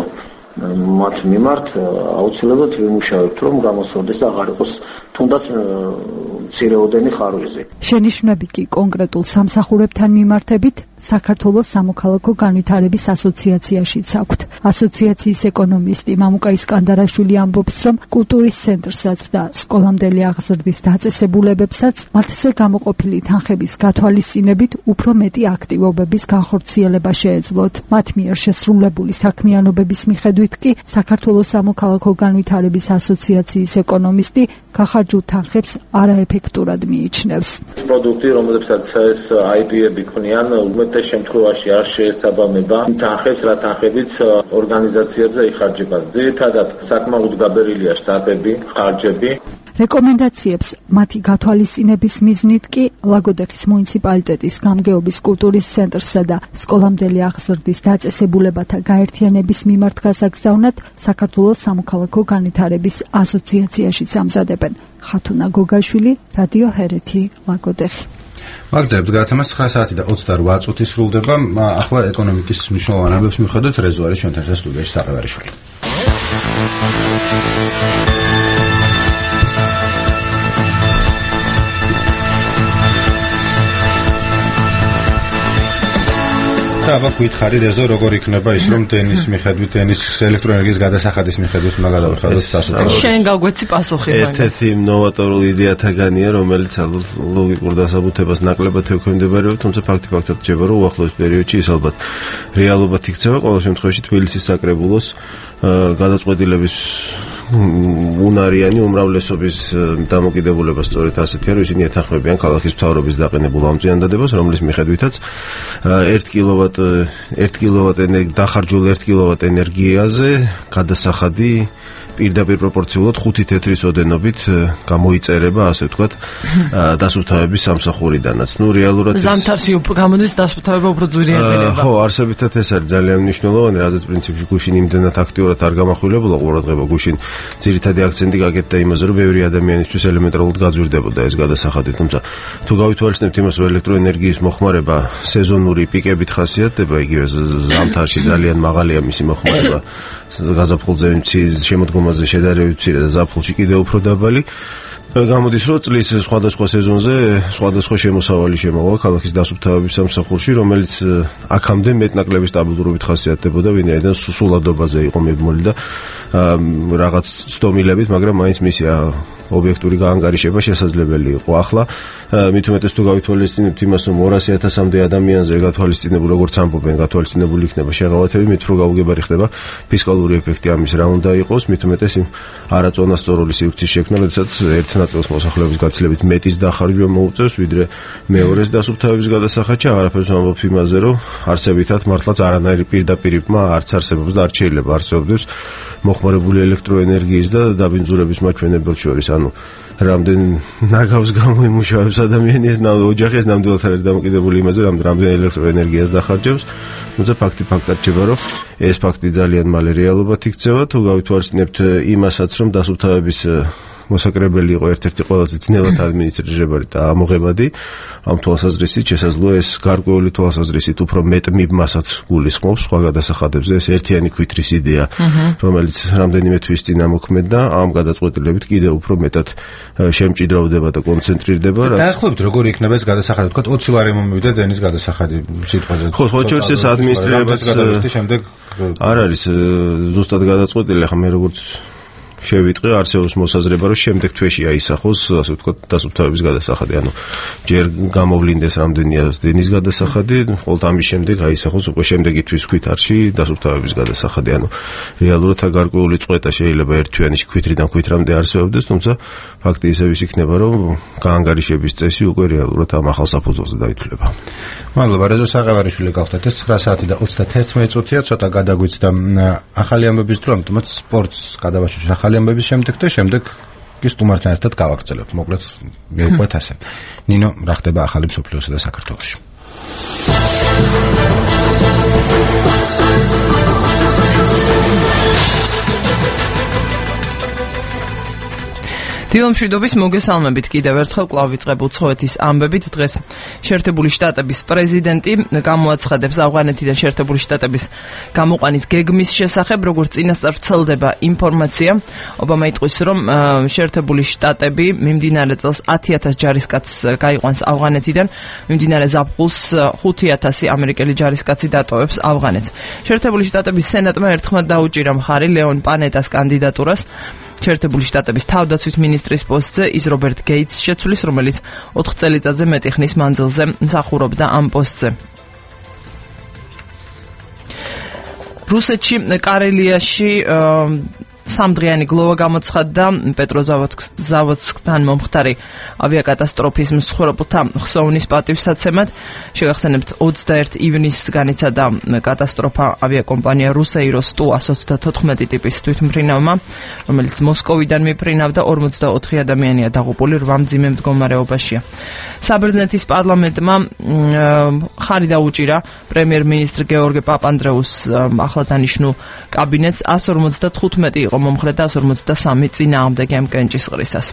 Speaker 17: მათ მიმართ აუცილებლად ვიმუშავებთ, რომ გამოსწორდეს და აღარ იყოს თუნდაც მცირეოდენი ხარვეზი.
Speaker 16: შენიშვნები კი კონკრეტულ სამსახურებთან მიმართებით საქართველოს სამოქალაქო განვითარების ასოციაციაშიც აქვთ. ასოციაციის ეკონომისტი მამუკა ისკანდარაშვილი ამბობს, რომ კულტურის ცენტრსაც და სკოლამდელი აღზრდის დაწესებულებებსაც მათზე გამოყოფილი თანხების გათვალისწინებით უფრო მეტი აქტივობების განხორციელება შეეძლოთ. მათ მიერ შესრულებული საქმიანობების მიხედვით კი საქართველოს სამოქალაქო განვითარების ასოციაციის ეკონომისტი გახარჯულ თანხებს არაეფექტურად მიიჩნევს.
Speaker 19: პროდუქტი, რომელსაც ეს IP-ები ქმნიან, უმეტეს შემთხვევაში არ შეესაბამება თანხებს, რა თანხებიც ორგანიზაციებზე იხარჯება. ძირითადად საკმაოდ გაბერილია შტატები, ხარჯები.
Speaker 16: რეკომენდაციებს მათი გათვალისწინების მიზნით კი ლაგოდეხის მუნიციპალიტეტის გამგეობის კულტურის ცენტრსა და სკოლამდელი აღზრდის დაწესებულებათა გაერთიანების მიმართ გასაგზავნად საქართველოს სამოქალაქო განვითარების ასოციაციაშიც ამზადებენ. ხათუნა გოგაშვილი, რადიო ჰერეთი, ლაგოდეხი.
Speaker 1: მაგზერებს გადაცემას 9 საათი და 28 წუთი სრულდება. ახლა ეკონომიკის მნიშვნელოვან ამბებს მიხედვით რეზო არის ჩვენთან სტუდიაში საყევარიშვილი. და აბა გითხარი რეზო როგორ იქნება ის რომ დენის მიხედვით დენის ელექტროენერგიის გადასახადის მიხედვით უნდა გადავიხადოთ სასუქროთი.
Speaker 2: შენ გავგვეცი პასუხი მაგას.
Speaker 20: ერთ-ერთი ნოვატორული იდეათაგანია, რომელიც ლოგიკურ დასაბუთებას ნაკლებად ექვემდებარება, თუმცა ფაქტად რჩება, რომ უახლოეს პერიოდში ის ალბათ რეალობად იქცევა. ყოველ შემთხვევაში თბილისის საკრებულოს გადაწყვეტილების უნარიანი უმრავლესობის დამოკიდებულება სწორედ ასეთია, რომ ისინი ეთანხმებიან ქალაქის მთავრობის დაყენებულ ამწიანდადებას, რომლის მიხედვითაც 1 კილოვატ დახარჯულ 1 კილოვატ ენერგიაზე გადასახადი პირდაპირ პროპორციულად 5 თეთრის ოდენობით გამოიწერება, ასე ვთქვათ, დასუფთავების სამსახურიდანაც. ნუ რეალურად
Speaker 2: ზამთარში უფრო გამოდის დასუფთავება უფრო ძვირიანდება.
Speaker 20: ხო, არსებითად ეს არის ძალიან მნიშვნელოვანი, რაზეც პრინციპში გუშინ იმდენად აქტიურად არ გამახვილებულა ყურადღება. გუშინ ძირითადი აქცენტი გაკეთდა იმაზე, რომ ბევრი ადამიანისთვის ელემენტარულად გაძვირდებოდა ეს გადასახადი, თუმცა თუ გავითვალისწინებთ იმას, რომ ელექტროენერგიის მოხმარება სეზონური პიკებით ხასიათდება, იგივე ზამთარში ძალიან მაღალია მისი მოხმარება. გაზაფხულზე შემოდგომაზე შედარებით მცირე და ზაფხულში კიდევ უფრო დაბალი გამოდის რომ წლის სხვადასხვა სეზონზე სხვადასხვა შემოსავალი შემოვა ქალაქის დასუფთავების სამსახურში, რომელიც აქამდე მეტნაკლების სტაბილურობით ხასიათდებოდა, ვინაიდან სულადობაზე იყო მიბმული და რაღაც ცდომილებით, მაგრამ მაინც მისი ობიექტური გაანგარიშება შესაძლებელი იყო. ახლა მით უმეტეს თუ გავითვალისწინებთ იმას, რომ 200,000-მდე ადამიანზე გათვალისწინებულ, როგორც ამბობენ, გათვალისწინებული იქნება შეღავათები, მით უფრო გაუგებარი ხდება ფისკალური ეფექტი ამის რა უნდა იყოს, მით უმეტეს იმ არაწონასწორული სივრცის შექმნა, როდესაც ერთ ნაწილს მოსახლეობის გაცილებით მეტის დახარჯვა მოუწევს, ვიდრე მეორეს დასუფთავების გადასახადში. აღარაფერს ვამბობ იმაზე, რომ არსებითად მართლაც არანაირი პირდაპირ იბმა არც არსებობს და არ შეიძლება არსებობდეს მოხმარებული ელექტროენერგიის და დაბინძურების მაჩვენებელ შორის. ანუ რამდენ ნაგავს გამოიმუშავებს ადამიანი ეს ოჯახი ეს ნამდვილად არის დამოკიდებული იმაზე, რამდენ ელექტროენერგიას დახარჯავს. თუმცა ფაქტად რჩება, რომ ეს ფაქტი ძალიან მალე რეალობად იქცევა, თუ გავითვალისწინებთ იმასაც, რომ დასუფთავების მოსაკრებელი იყო ერთ-ერთი ყველაზე ძნელად ადმინისტრირებადი და ამოღებადი. ამ თვალსაზრისით შესაძლოა ეს გარკვეული თვალსაზრისით უფრო მეტ მიბმასაც გულისხმობს სხვა გადასახადებზე. ეს ერთიანი ქვითრის იდეა, რომელიც რამდენიმე თვის წინ ამოქმედდა, ამ გადაწყვეტილებით კიდევ უფრო მეტად შემჭიდროვდება და კონცენტრირდება.
Speaker 1: დაახლოებით როგორი იქნება ეს გადასახადი? თქვა 20 ლარი მომივიდა დენის გადასახადი სიტყვაზე.
Speaker 20: ხო, ხოჭერს ეს ადმინისტრირებას
Speaker 1: შემდეგ
Speaker 20: არ არის ზუსტად გადაწყვეტილი, ახლა მე როგორც შევიტყვი არსებობს მოსაზრება, რომ შემდეგ თვეში აისახოს, ასე ვთქვათ, დასუფთავების გადასახადი. ანუ ჯერ გამოვლინდეს რამდენია დენის გადასახადი, ხოლმე ამის შემდეგ აისახოს უკვე შემდეგი თვის ქვითარში დასუფთავების გადასახადი. ანუ რეალურად გარკვეული წვეტა შეიძლება ერთ თვიანში ქვითრიდან ქვითრამდე არსებობდეს, თუმცა ფაქტი ისევ ის იქნება, რომ გაანგარიშების წესი უკვე რეალურად ამ ახალ საფუძველზე დაითვლება.
Speaker 1: მადლობა, რეზო საყევარიშვილი გახდათ. ეს 9 საათი და 31 წუთია, ცოტა გადაგვიცდა ახალი ამბების დრო, ამიტომაც სპორტს გადავაშორეთ ახალი ამბების შემდეგ და შემდეგ კი სტუმართან ერთად გავაგრძელებთ. მოკლედ მივყვეთ ასე. ნინო, რა ხდება ახალი მსოფლიოსა და საქართველოში?
Speaker 2: დილომშვიდობის მოგესალმებით კიდევ ერთხელ კვლავ ვიწყებ უცხოეთის ამბებით. დღეს შეერთებული შტატების პრეზიდენტი გამოაცხადებს ავღანეთიდან შეერთებული შტატების გამოყვანის გეგმის შესახებ, როგორც წინასწარ ვრცელდება ინფორმაცია. ობამა იტყვის, რომ შეერთებული შტატები მიმდინარე წელს 10,000 ჯარისკაცს გაიყვანს ავღანეთიდან, მიმდინარე ზაფხულს 5,000 ამერიკელი ჯარისკაცი დატოვებს ავღანეთს. შეერთებული შტატების სენატმა ერთხმად დაუჭირა მხარი ლეონ პანეტას კანდიდატურას შეერთებული შტატების თავდაცვის მინისტრის პოსტზე ის რობერტ გეიტს შეცვლის, რომელიც 4 წელიწადზე მეტი ხნის მანძილზე მსახურობდა ამ პოსტზე. რუსეთში კარელიაში სამდღიანი გლოვა გამოცხადდა პეტროზავოდსკთან მომხდარი ავიაკატასტროფის მსხვერპლთა ხსოვნის პატივსაცემად. შეგახსენებთ, 21 ივნისს განიცადა კატასტროფა ავიაკომპანია რუსეიროს Tu-124 ტიპის თვითმფრინავმა, რომელიც მოსკოვიდან მიფრინავდა. 44 ადამიანია დაღუპული, 8 მძიმე მდგომარეობაშია. საბერძნეთის პარლამენტმა ხარი დაუჭირა პრემიერ-მინისტრ გეორგი პაპანდრეუს ახლადანიშნულ კაბინეტს 155 იყო მომხრე და 153 წინააღმდეგი ამ კენჭისყრისას.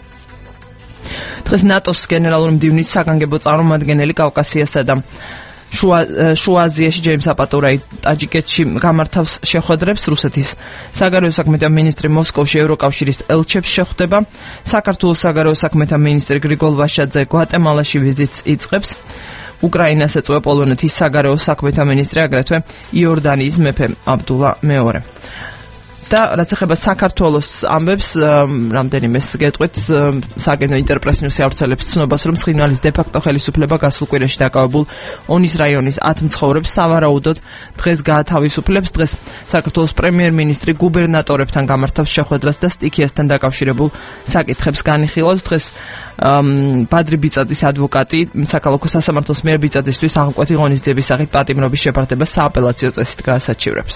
Speaker 2: დღეს ნატოს გენერალური მდივნის საგანგებო წარმომადგენელი კავკასიასა და შუა აზიაში ჯეიმს აპატურაი ტაჯიკეთში გამართავს შეხვედრებს. რუსეთის საგარეო საქმეთა მინისტრი მოსკოვში ევროკავშირის ელჩებს შეხვდება. საქართველოს საგარეო საქმეთა მინისტრი გრიგოლ ვაშაძე გვატემალაში ვიზიტს იწყებს. უკრაინას ეწევა პოლონეთის საგარეო საქმეთა მინისტრი, აგრეთვე იორდანიის მეფე აბდულა მეორე. და რაც ეხება საქართველოს ამბებს, რამდენიმეს გეტყვით, საგენო ინტერპრეს ნიუსი ავრცელებს ცნობას, რომ ცხინვალის დე-ფაქტო ხელისუფლება გასულ კვირაში დაკავებულ ონის რაიონის 10 მცხოვრებს სავარაუდოდ დღეს გაათავისუფლებს. დღეს საქართველოს პრემიერ-მინისტრი გუბერნატორებთან გამართავს შეხვედრას და სტიქიასთან დაკავშირებულ საკითხებს განიხილავს. დღეს ბადრი ბიწაძის ადვოკატი საქალაქო სასამართლოს მიერ ბიწაძისთვის აღკვეთი ღონისძიების სახით პატიმრობის შეფარდებას სააპელაციო წესით გაასაჩივრებს.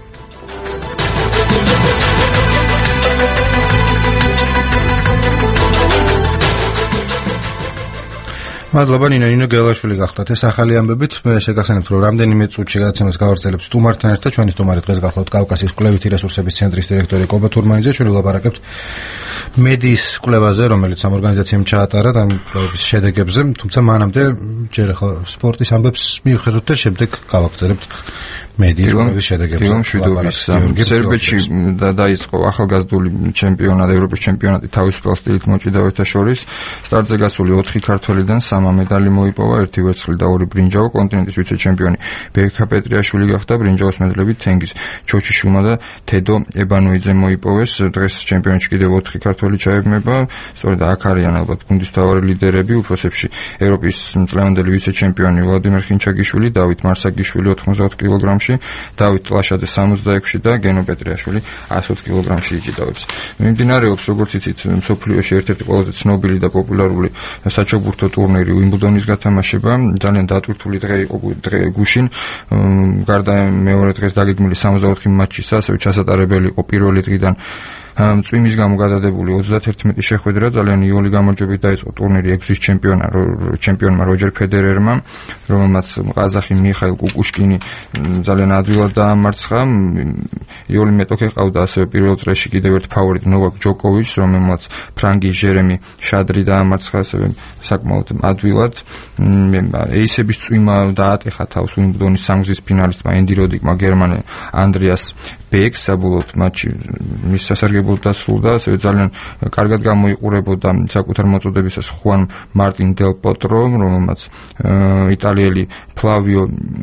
Speaker 1: მადლობა ნინო გელაშვილი გახდათ. ეს ახალი ამბებით მე შეგახსენებთ, რომ რამდენიმე წუთში გადაცემას გავაგრძელებთ სტუმართან ერთად. ჩვენი სტუმარი დღეს გახლავთ კავკასიის კვლევითი რესურსების ცენტრის დირექტორი კობა თურმანიძე. ჩვენ ვილაპარაკებთ მედიის კვლევაზე, რომელიც ამ ორგანიზაციამ ჩაატარა და ამ კვლევის შედეგებზე. თუმცა მანამდე ჯერ ახლა სპორტის ამბებს მივხედოთ და შემდეგ გავაგრძელებთ მედიების შედეგებზე.
Speaker 8: სერბეთში დაიწყო ახალგაზრდული ჩემპიონატი, ევროპის ჩემპიონატი თავისუფალ სტილით მოჭიდავეთა შორის. სტარტზე გასული 4 ქართველიდან 3 მედალი მოიპოვა, 1 ვერცხლი და 2 ბრინჯაო. კონტინენტის ვიცე-ჩემპიონი ბექა პეტრიაშვილი გახდა, ბრინჯაოს მედლები თენგიზ ჩოჩიშვილმა და თედო ებანოიძემ მოიპოვეს. დღეს ჩემპიონატში კიდევ 4 ქართველი ჩაებმება. სწორედ აქ არიან ალბათ გუნდის მთავარი ლიდერები, უფროსებში ევროპის წლევანდელი ვიცე-ჩემპიონი ვლადიმერ ხინჩაგიშვილი, დავით მარსაგიშვილი 84 კილოგრამში, დავით ლაშაძე 66-ში და გენო პეტრიაშვილი 120 კილოგრამში იჭიდავებს. მიმდინარეობს, როგორც იცით, მსოფლიოში ერთ-ერთი ყველაზე ცნობილი და პოპულარული საჩოგბურთო ტურნირი უიმბლდონის გათამაშება. ძალიან დატვირთული დღე იყო გუშინ. გარდა მეორე დღეს დაგეგმილი 64 მატჩისა, ასევე ჩასატარებელი იყო პირველი დღიდან წვიმის გამო გადადებული 31 შეხვედრა. ძალიან იოლი გამარჯვებით დაიწყო ტურნირი 6-ის ჩემპიონმა როჯერ ფედერერმა, რომელმაც ყაზახი მიხაილ კუკუშკინი ძალიან ადვილად დაამარცხა. იოლი მეტოქე ყავდა ასევე პირველ წრეში კიდევ ერთ ფავორიტ ნოვაკ ჯოკოვიჩს, რომელმაც ფრანგი ჟერემი შადრი დაამარცხა ასევე საკმაოდ ადვილად. ეისების წვიმა დაატეხა თავს უიმბლდონის სამგზის ფინალისტმა ენდი როდიკმა გერმანე ანდრეას ბეკს. საბოლოოდ მატჩი მის სასარგებლოდ დასრულდა, ასევე ძალიან კარგად გამოიყურებოდა საკუთარ მოწოდებისას ხუან მარტინ დელ პოტრო, რომელმაც იტალიელი ფლავიო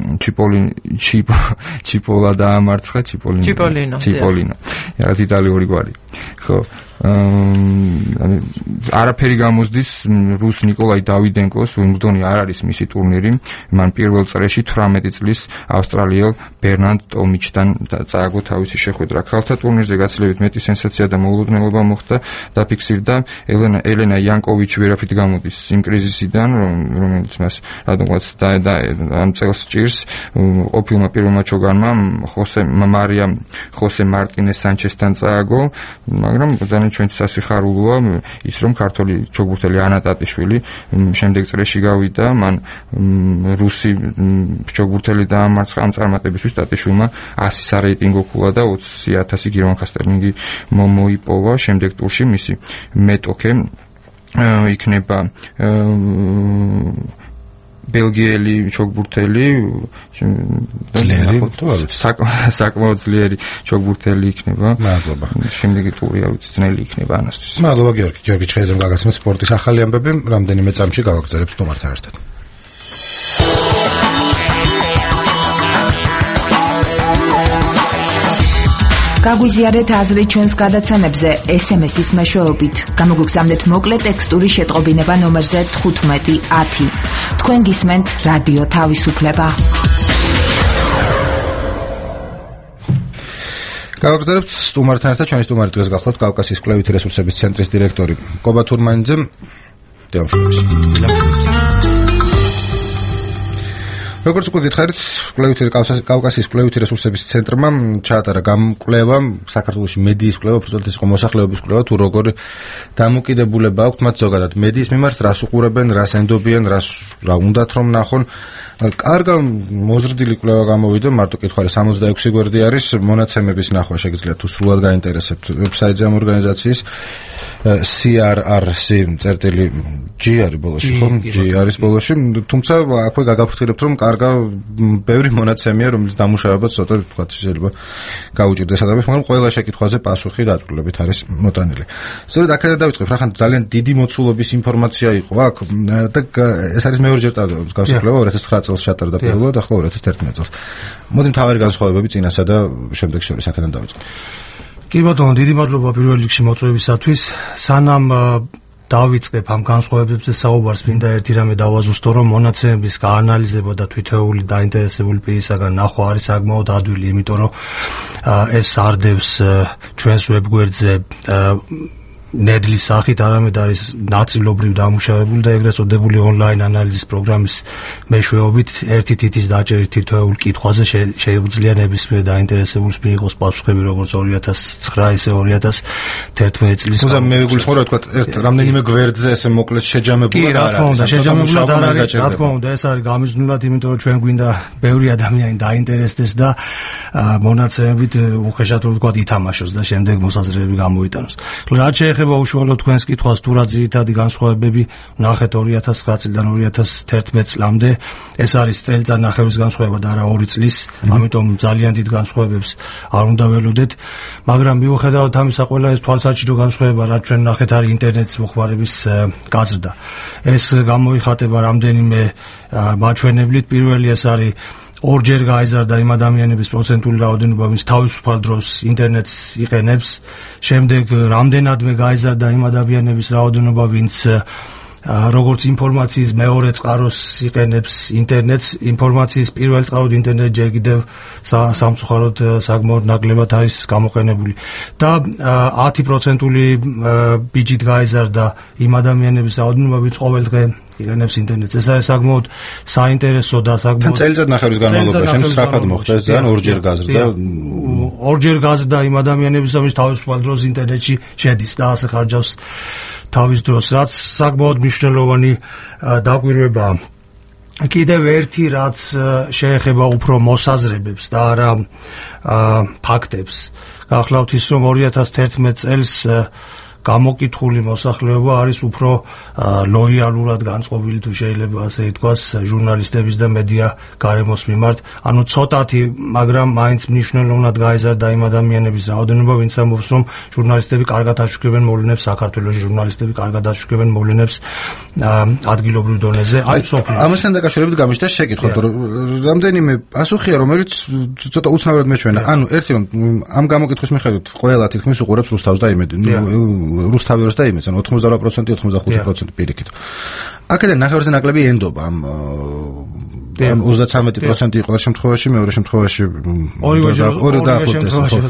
Speaker 8: ჩიპოლა დაამარცხა. ჩიპოლინო. რაღაც იტალიური გვარი. ხო. არაფერი გამოსდის რუს ნიკოლაი დავიდენკოს, უიმბლდონი არ არის მისი ტურნირი. მან პირველ წრეში 18 წლის ავსტრალიელ ბერნანდ ტომიჩთან წააგო თავისი შეხვედრა. ქალთა ტურნირზე გაცილებით მეტი სენსაცია და მოულოდნელობა მოხდა. დაფიქსირდა ელენა იანკოვიჩი ვერაფრით გამოდის იმ კრიზისიდან, რომელიც მას რადგანაც ამ წელს ჭირს. ყოფილმა პირველმა ჩოგანმა ხოსე მარტინეს სანჩესთან წააგო, მაგრამ ჩვენ სასიხარულოა ის, რომ ქართველი ჩოგბურთელი ანა ტატიშვილი შემდეგ წრეში გავიდა, მან რუსი ჩოგბურთელი დაამარცხა. ამ წარმატებისთვის ტატიშვილმა 100 სარეიტინგო ქულა და 20,000 გირვანქა სტერლინგი მოიპოვა. შემდეგ ტურში მისი მეტოქე იქნება ბელგიელი ჩოგბურთელი, საკმაოდ ძლიერი ჩოგბურთელი იქნება. მადლობა. შემდეგი ტური ძნელი იქნება ანასთვის.
Speaker 1: მადლობა გიორგი ჩხეიძემ გაგაცნო სპორტის ახალი ამბები, რამდენიმე წამში გავაგზავნებთ სტუმართან ერთად.
Speaker 3: გაგვიზიარეთ აზრი ჩვენს გადაცემებზე SMS-ის მეშვეობით. გამოგვიგზავნეთ მოკლე ტექსტური შეტყობინება ნომერზე 1510. თქვენ გისმენთ რადიო თავისუფლება.
Speaker 1: გავაგზავნებთ სტუმართან ერთად. ჩვენი სტუმარი დღეს გახლავთ კავკასიის კვლევითი რესურსების ცენტრის დირექტორი კობა თურმანიძე. როგორც უკვე გითხარით, კავკასიის კვლევითი რესურსების ცენტრმა ჩაატარა გამკვლევა, საქართველოში მედიის კვლევა, უბრალოდ ის იყო მოსახლეობის კვლევა, თუ როგორი დამოკიდებულება აქვთ მათ ზოგადად მედიის მიმართ, რას უყურებენ, რას ენდობიან, რა უნდათ რომ ნახონ. კარგა მოზრდილი კვლევა გამოვიდა, მარტო კითხარი 66 გვერდი არის, მონაცემების ნახვა შეგიძლიათ თუ სრულად გაინტერესებთ ვებსაიტზე ამ ორგანიზაციის CRRC.G არის ბოლოში, ხო? G არის ბოლოში, თუმცა აქვე გაგაფრთხილებთ, რომ კარგა ბევრი მონაცემია, რომელიც დამუშავებაც ცოტა თქვათ შეიძლება გაუჭირდეს ადამიანს, მაგრამ ყველა შეკითხვაზე პასუხი დაწვრილებით არის მოტანილი. სწორედ აქედან დავიწყებ, რახან ძალიან დიდი მოცულობის ინფორმაცია იყო აქ და ეს არის მეორეჯერ გავსაკვლევა 2009 წელს ჩატარდა პირველად, ახლა 2011 წელს. მოდი მთავარი განსხვავებები წინასა და შემდეგ შორის აქედან დავიწყებ.
Speaker 21: კი ბატონო, დიდი მადლობა პირველ რიგში მოწვევისათვის. სანამ დავიწყებ ამ განსხვავებებზე საუბარს, მინდა ერთი რამე დავაზუსტო, რომ მონაცემების გაანალიზება და თითოეული დაინტერესებული პირისაგან ნახვა არის საკმაოდ ადვილი, იმიტომ რომ ეს არდევს ჩვენს ვებგვერდზე ნედლის სახით, არამედ არის ნაწილობრივ დამუშავებული და ეგრეთ წოდებული ონლაინ ანალიზის პროგრამის მეშვეობით ერთი თითის დაჭერით თითოეულ კითხვაზე შეუძლია ნებისმიერ დაინტერესებულს მიიღოს პასუხები, როგორც 2009 ისე 2011 წლის.
Speaker 1: თუმცა მე ვიგულისხმობ, რომ თქვა ერთ რამდენიმე გვერდზე ესე მოკლედ შეჯამებულად
Speaker 21: არა. კი, რა თქმა უნდა, შეჯამებულად არ არის, რა თქმა უნდა, ეს არის გამიზნულად, იმიტომ რომ ჩვენ გვინდა ბევრი ადამიანი დაინტერესდეს და მონაცემებით უხეშად რომ თქვა ითამაშოს და შემდეგ მოსაზრებები გამოიტანოს. რაც შეეხება უშუალოდ თქვენს კითხვას, თუ რა ძირითადი განსხვავებები ნახეთ 2009 წლიდან 2011 წლამდე, ეს არის წელიწადნახევრის განსხვავება და არა 2 წლის, ამიტომ ძალიან დიდ განსხვავებებს არ უნდა ველოდეთ, მაგრამ მიუხედავად ამისა, ყველა ეს თვალსაჩინო განსხვავება, რაც ჩვენ ნახეთ, არის ინტერნეტის მოხმარების გაზრდა. ეს გამოიხატება რამდენიმე მაჩვენებლით. პირველი ეს არის ორჯერ გაიზარდა იმ ადამიანების პროცენტული რაოდენობა, ვინც თავისუფალ დროს ინტერნეტს იყენებს. შემდეგ რამდენადმე გაიზარდა იმ ადამიანების რაოდენობა, ვინც როგორც ინფორმაციის მეორე წყაროს იყენებს ინტერნეტს. ინფორმაციის პირველ წყაროდ ინტერნეტი ჯერ კიდევ სამწუხაროდ საკმაოდ ნაკლებად არის გამოყენებული და 10%-ული ბიჯით გაიზარდა იმ ადამიანების რაოდენობა, ვინც ყოველ დღე იყენებს ინტერნეტს. ეს არის საკმაოდ საინტერესო და საკმაოდ
Speaker 1: წელიწადნახევრის განმავლობაში სწრაფად მოხდა, ეს ძალიან ორჯერ გაზრდა.
Speaker 21: ორჯერ გაზრდა იმ ადამიანების, ვინც თავისუფალ დროს ინტერნეტში შედის და ასე ხარჯავს თავის დროს, რაც საკმაოდ მნიშვნელოვანი დაკვირვებაა. კიდევ ერთი, რაც შეეხება უფრო მოსაზრებებს და არა ფაქტებს. გახლავთ ის, რომ 2011 წელს გამოკითხული მოსახლეობა არის უფრო ლოიალურად განწყობილი, თუ შეიძლება ასე ითქვას, ჟურნალისტების და მედია გარემოს მიმართ. ანუ ცოტათი, მაგრამ მაინც მნიშვნელოვნად გაიზარდა იმ ადამიანების რაოდენობა, ვინც ამბობს, რომ ჟურნალისტები კარგად აშუქებენ მოვლენებს საქართველოში, ჟურნალისტები კარგად აშუქებენ მოვლენებს ადგილობრივ დონეზე. აი, სოფლიო.
Speaker 1: ამასთან დაკავშირებით გამიშთა შეკითხვა, რამდენიმე პასუხია, რომელიც ცოტა უცნაურად მეჩვენა. ანუ ერთი, რომ ამ გამოკითხვის მიხედვით ყველა თითქმის უყურებს რუსთავს და იმედი. რუსთავებს და იმედს, ანუ 88%, 85% პირიქით. აქედან ნახევრზე ნაკლები ენდობა ამ 33% იყო ერთ შემთხვევაში, მეორე შემთხვევაში ორი დაახლოებით.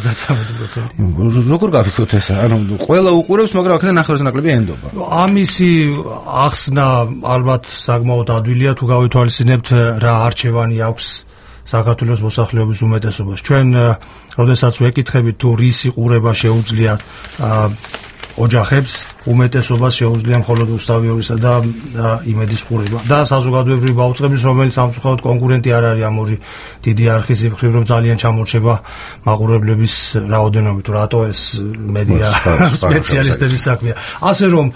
Speaker 1: როგორ გავიქოთ ეს? ანუ ყველა უყურებს, მაგრამ აქედან ნახევრზე ნაკლები ენდობა.
Speaker 21: ამისი ახსნა ალბათ საკმაოდ ადვილია, თუ გავითვალისწინებთ რა არჩევანი აქვს საქართველოს მოსახლეობის უმეტესობას. ჩვენ როდესაც ვეკითხებით, თუ რისი ყურება შეუძლია ოჯახებს, უმეტესობას შეუძლია მხოლოდ რუსთავიორისა და იმედის ყურება და საზოგადოებრივი ბაუწყების, რომელიც სამწუხაროდ კონკურენტი არ არის ამ ორი დიდი არხის მხრივ, რომ ძალიან ჩამორჩება მაყურებლების რაოდენობით, რატო ეს მედია სპეციალისტების საქმეა. ასე რომ